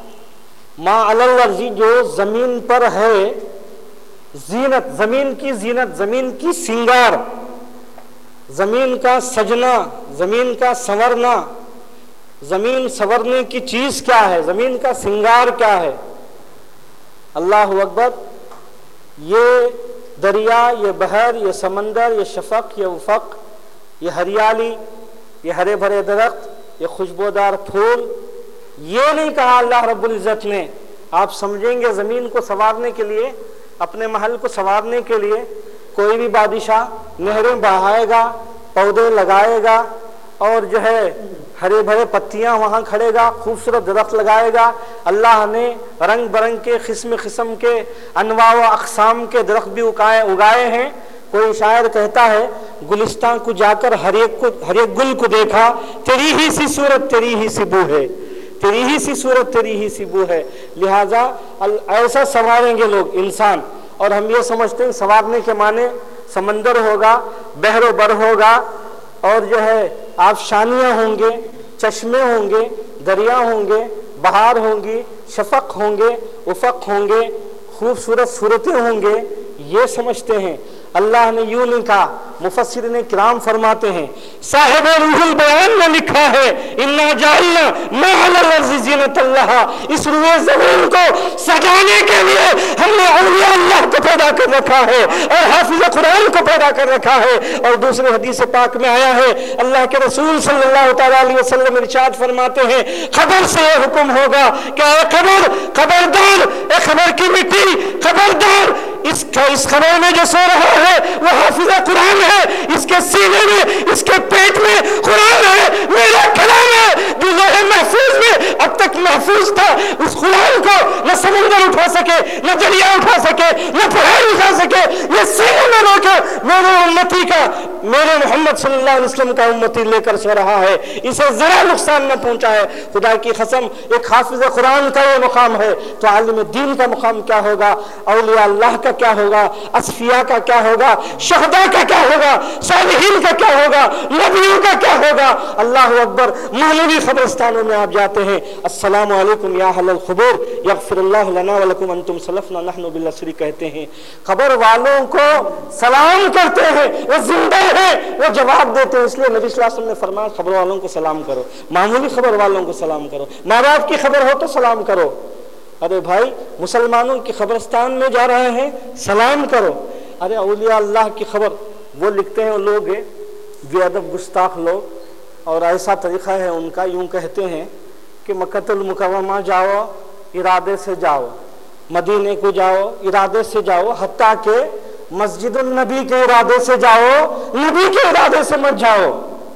مَا عَلَى الْأَرْضِ جو زمین پر ہے، زینت، زمین کی زینت، زمین کی سنگار، زمین کا سجنا، زمین کا سنورنا، زمین سنورنے کی چیز کیا ہے، زمین کا سنگار کیا ہے۔ اللہ اکبر، یہ دریا، یہ بحر، یہ سمندر، یہ شفق، یہ افق، یہ ہریالی، یہ ہرے بھرے درخت، یہ خوشبودار پھول، یہ نہیں کہا اللہ رب العزت نے. آپ سمجھیں گے زمین کو سنوارنے کے لیے, اپنے محل کو سنوارنے کے لیے کوئی بھی بادشاہ نہریں بہائے گا, پودے لگائے گا, اور جو ہے ہرے بھرے پتیاں وہاں کھڑے گا, خوبصورت درخت لگائے گا. اللہ نے رنگ برنگ کے قسم قسم کے انواع و اقسام کے درخت بھی اگائے اگائے ہیں. کوئی شاعر کہتا ہے گلستان کو جا کر ہر ایک کو ہر ایک گل کو دیکھا, تیری ہی سی صورت تیری ہی سی بو ہے, تیری ہی سی صورت تیری ہی سی بو ہے. لہٰذا ایسا سنواریں گے لوگ انسان. اور ہم یہ سمجھتے ہیں سنوارنے کے معنی سمندر ہوگا, بحر و بر ہوگا, اور جو ہے آبشانیاں ہوں گے, چشمے ہوں گے, دریا ہوں گے, بہار ہوں گی, شفق ہوں گے, افق ہوں گے, خوبصورت صورتیں ہوں گے, یہ سمجھتے ہیں. اللہ نے یوں نہیں کہا. مفسرین کرام فرماتے ہیں صاحب روح البیان نے لکھا ہے انا جعلنا ما علی الارض زینۃ اللہ, اس روئے زمین کو سجانے کے لیے ہم نے اولیاء اللہ کو پیدا کر رکھا ہے اور حافظ قرآن کو پیدا کر رکھا ہے. اور دوسرے حدیث پاک میں آیا ہے, اللہ کے رسول صلی اللہ تعالیٰ علیہ وسلم ارشاد فرماتے ہیں قبر سے یہ حکم ہوگا کہ اے قبر, خبردار, اے قبر کی مٹی خبردار, اس اس قبر میں جو سو رہا ہے وہ حافظ قرآن ہے, اس کے سینے میں, اس کے پیٹ میں قرآن ہے, میرا کلام ہے جو لوح محفوظ میں اب تک محفوظ تھا. اس قرآن کو نہ سمندر اٹھا سکے, نہ دریا اٹھا سکے, نہ پہاڑ اٹھا سکے, یہ سینے میں رو کے میرے امتی کا, میرے محمد صلی اللہ علیہ وسلم کا امتی لے کر سو رہا ہے, اسے ذرا نقصان نہ پہنچا ہے. خدا کی قسم, ایک حافظ قرآن کا یہ مقام ہے تو عالم دین کا مقام کیا ہوگا, اولیاء اللہ کا کیا ہوگا, اصفیاء کا کیا ہوگا, شہداء کا کیا ہوگا, صالحین کا کیا ہوگا, نبیوں کا کیا ہوگا. اللہ اکبر. مولوی قبرستانوں میں آپ جاتے ہیں, السلام علیکم یا اہل القبور یغفر اللہ لنا ولکم انتم سلفنا نحن بالعصر کہتے ہیں. قبر والوں کو سلام کرتے ہیں, وہ زندہ ہیں, وہ جواب دیتے ہیں. اس لیے نبی صلی اللہ علیہ وسلم نے فرمایا قبر والوں کو سلام کرو, معمولی قبر والوں کو سلام کرو, ماں باپ کی خبر ہو تو سلام کرو. ارے بھائی مسلمانوں کی قبرستان میں جا رہے ہیں, سلام کرو. ارے اولیاء اللہ کی خبر, وہ لکھتے ہیں وہ لوگ ہیں بے ادب گستاخ لوگ, اور ایسا طریقہ ہے ان کا, یوں کہتے ہیں کہ مکہ المکرمہ جاؤ ارادے سے جاؤ, مدینے کو جاؤ ارادے سے جاؤ, حتیٰ کہ مسجد النبی کے ارادے سے جاؤ, نبی کے ارادے سے مت جاؤ,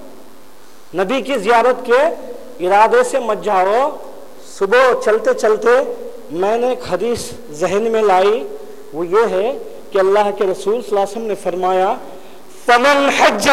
نبی کی زیارت کے ارادے سے مت جاؤ. صبح چلتے چلتے میں نے ایک حدیث ذہن میں لائی, وہ یہ ہے کہ اللہ کے رسول صلی اللہ علیہ وسلم نے فرمایا فمن حج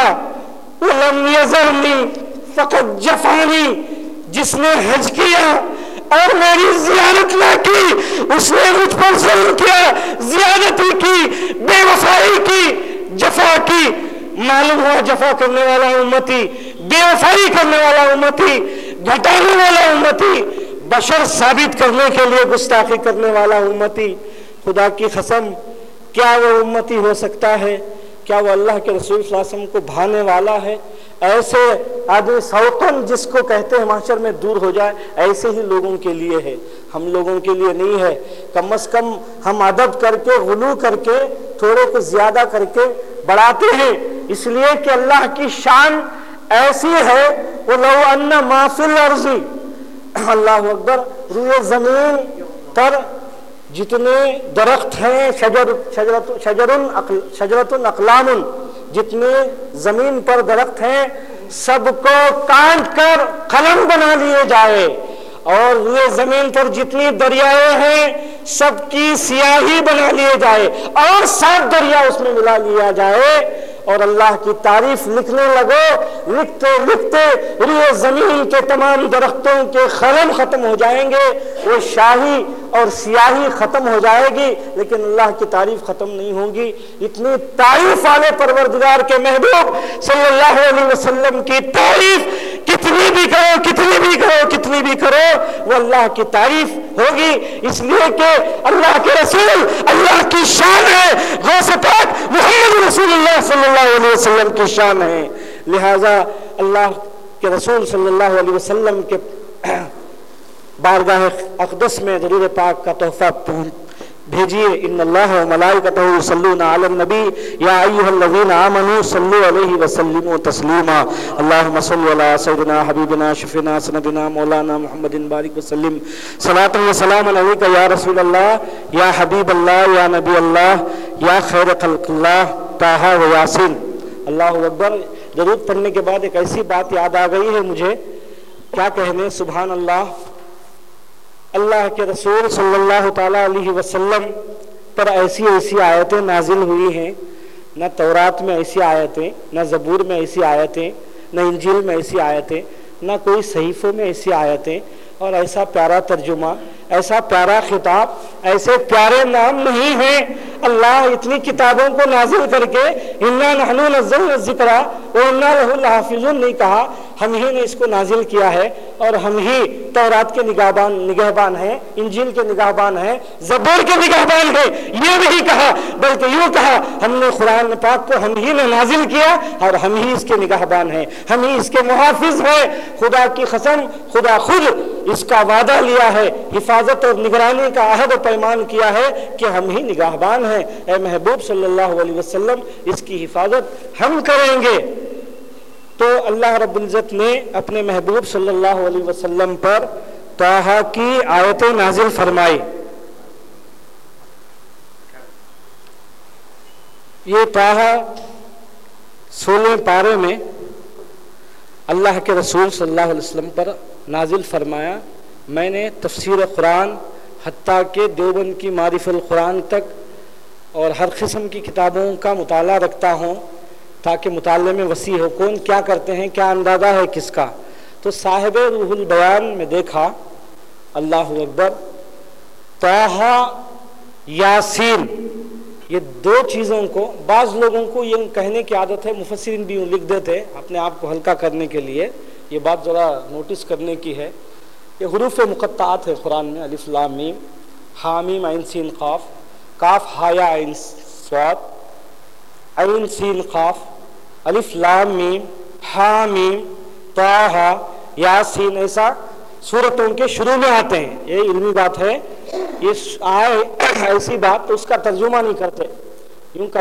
ولم یزرنی فقد جفانی, جس نے حج کیا اور میری زیارت نہ کی اس نے مجھ پر ظلم کیا, زیادتی کی, بے وفائی کی, جفا کی. معلوم ہوا جفا کرنے والا امتی, بے وفائی کرنے والا امتی, گھٹانے والا امتی, بشر ثابت کرنے کے لیے گستاخی کرنے والا امتی. خدا کی قسم, کیا وہ امتی ہو سکتا ہے, کیا وہ اللہ کے رسول صلی اللہ علیہ وسلم کو بھانے والا ہے؟ ایسے آدمی سوتن جس کو کہتے ہیں محشر میں دور ہو جائے, ایسے ہی لوگوں کے لیے ہے, ہم لوگوں کے لیے نہیں ہے. کم از کم ہم ادب کر کے, غلو کر کے, تھوڑے کو زیادہ کر کے بڑھاتے ہیں, اس لیے کہ اللہ کی شان ایسی ہے وَلَوْ أَنَّ مَا فِي الْأَرْضِ, اللہ اکبر, روئے زمین پر جتنے درخت ہیں, شجر شجرن شجرتن اقلام, جتنے زمین پر درخت ہیں سب کو کاٹ کر قلم بنا لیے جائے, اور روئے زمین پر جتنی دریائیں ہیں سب کی سیاہی بنا لیے جائے, اور سات دریا اس میں ملا لیا جائے, اور اللہ کی تعریف لکھنے لگو. لکھتے لکھتے روئے زمین کے تمام درختوں کے قلم ختم ہو جائیں گے, وہ شاہی اور سیاہی ختم ہو جائے گی, لیکن اللہ کی تعریف ختم نہیں ہوگی. اتنی تعریف والے پروردگار کے محبوب صلی اللہ علیہ وسلم کی تعریف کتنی بھی کرو, کتنی بھی کرو, کتنی بھی کرو, وہ اللہ کی تعریف ہوگی. اس لیے کہ اللہ کے رسول اللہ کی شان ہے, غوث پاک محمد رسول اللہ صلی اللہ علیہ وسلم کی شان ہے. لہذا اللہ کے رسول صلی اللہ علیہ وسلم کے بارگاہ اقدس میں درود پاک کا تحفہ भेजिए। इन्न अल्लाह व मलाइकतहु युसल्लूना अलन नबी या अय्युहल्लज़ीना आमनू सल्लु अलैहि व सल्लिमू तस्लीमा। अल्लाहुम्मा सल्लि अला सय्यिदिना हबीबिना शफीना सनदिना मौलाना मुहम्मदिन बारिक व सल्लिम सलातन व सलामन अलैका या रसूलल्लाह या हबीबल्लाह या नबी अल्लाह या खैर खल्क़िल्लाह ताहा व यासीन। अल्लाहु अकबर। दरूद पढ़ने के बाद एक ऐसी बात याद आ गई है मुझे, क्या कहने, सुभान अल्लाह। अल्लाह के रसूल सल्लल्लाहु ताला अलैहि वसल्लम पर ऐसी ऐसी आयतें नाजिल हुई हैं, न तौरात में ऐसी आयतें, न ज़बूर में ऐसी आयतें, न इंजील में ऐसी आयतें, न कोई सहीफ़ों में ऐसी आयतें, और ऐसा प्यारा तर्जुमा, ऐसा प्यारा खिताब, ऐसे प्यारे नाम नहीं हैं। अल्लाह इतनी किताबों को नाजिल करके इन्ना नहनु नज़्ज़लना ज़िक्रा व इन्ना लहु लहाफ़िज़ून नहीं कहा, हम ही ने इसको नाजिल किया है और हम ही तौरात के निगाहबान निगहबान हैं, इंजील के निगाहबान हैं, ज़बूर के निगाहबान हैं, ये नहीं कहा, बल्कि यूँ कहा हमने कुरान पाक को हम ही ने नाजिल किया और हम ही इसके निगाहबान हैं, हम ही इसके मुहाफ़िज़ हैं। खुदा की कसम, खुदा खुद इसका वादा लिया है, हिफाजत और निगरानी का अहद पैमान किया है कि हम ही निगाहबान हैं। ए महबूब सल्लल्लाहु अलैहि वसल्लम, इसकी हिफाजत हम करेंगे। तो अल्लाह रब्बुल इज़्ज़त ने अपने महबूब सल्लल्लाहु अलैहि वसल्लम पर ताहा की आयतें नाजिल फरमाई। ये ताहा सोलह पारे में अल्लाह के रसूल सल्लल्लाहु अलैहि वसल्लम पर नाजिल फरमाया। मैंने तफसीर कुरान हत्ता के देवबंद की मारिफुल कुरान तक और हर किस्म की किताबों का मुताला रखता हूँ ताकि मुताले में वसी हो, कौन क्या करते हैं, क्या अंदाज़ा है किसका। तो साहिब रूहुल बयान में देखा, अल्लाहु अकबर, ताहा यासीन, ये दो चीज़ों को, बाज़ लोगों को ये कहने की आदत है, मुफस्सिरीन भी यूँ लिख देते हैं अपने आप को हल्का करने के लिए, ये बात ज़रा नोटिस करने की है। ये हुरूफ मुक़त्ताअत है कुरान में, अलिफ लाम मीम, हा मीम ऐन सीन क़ाफ, काफ हाया ऐन स्वाद, ऐन सीन क़ाफ, अलिफ लाम मीम, हा मीम, ताहा, यासीन, ऐसा सूरतों के शुरू में आते हैं। ये इल्मी बात है, ये आए ऐसी बात तो उसका तर्जुमा नहीं करते, यूँ